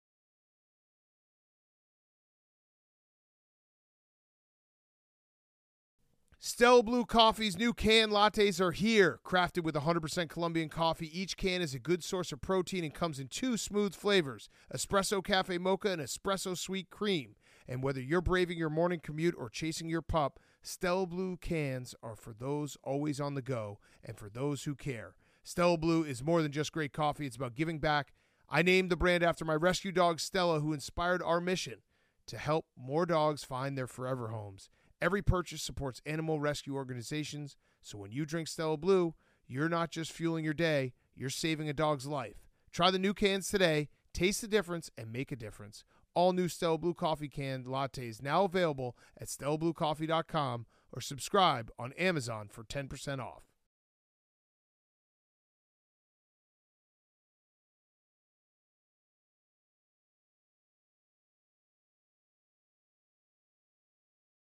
Stella Blue Coffee's new canned lattes are here. Crafted with one hundred percent Colombian coffee, each can is a good source of protein and comes in two smooth flavors, espresso cafe mocha and espresso sweet cream. And whether you're braving your morning commute or chasing your pup, Stella Blue cans are for those always on the go and for those who care. Stella Blue is more than just great coffee. It's about giving back. I named the brand after my rescue dog, Stella, who inspired our mission to help more dogs find their forever homes. Every purchase supports animal rescue organizations, so when you drink Stella Blue, you're not just fueling your day, you're saving a dog's life. Try the new cans today, taste the difference, and make a difference. All new Stella Blue Coffee canned lattes now available at stella blue coffee dot com or subscribe on Amazon for ten percent off.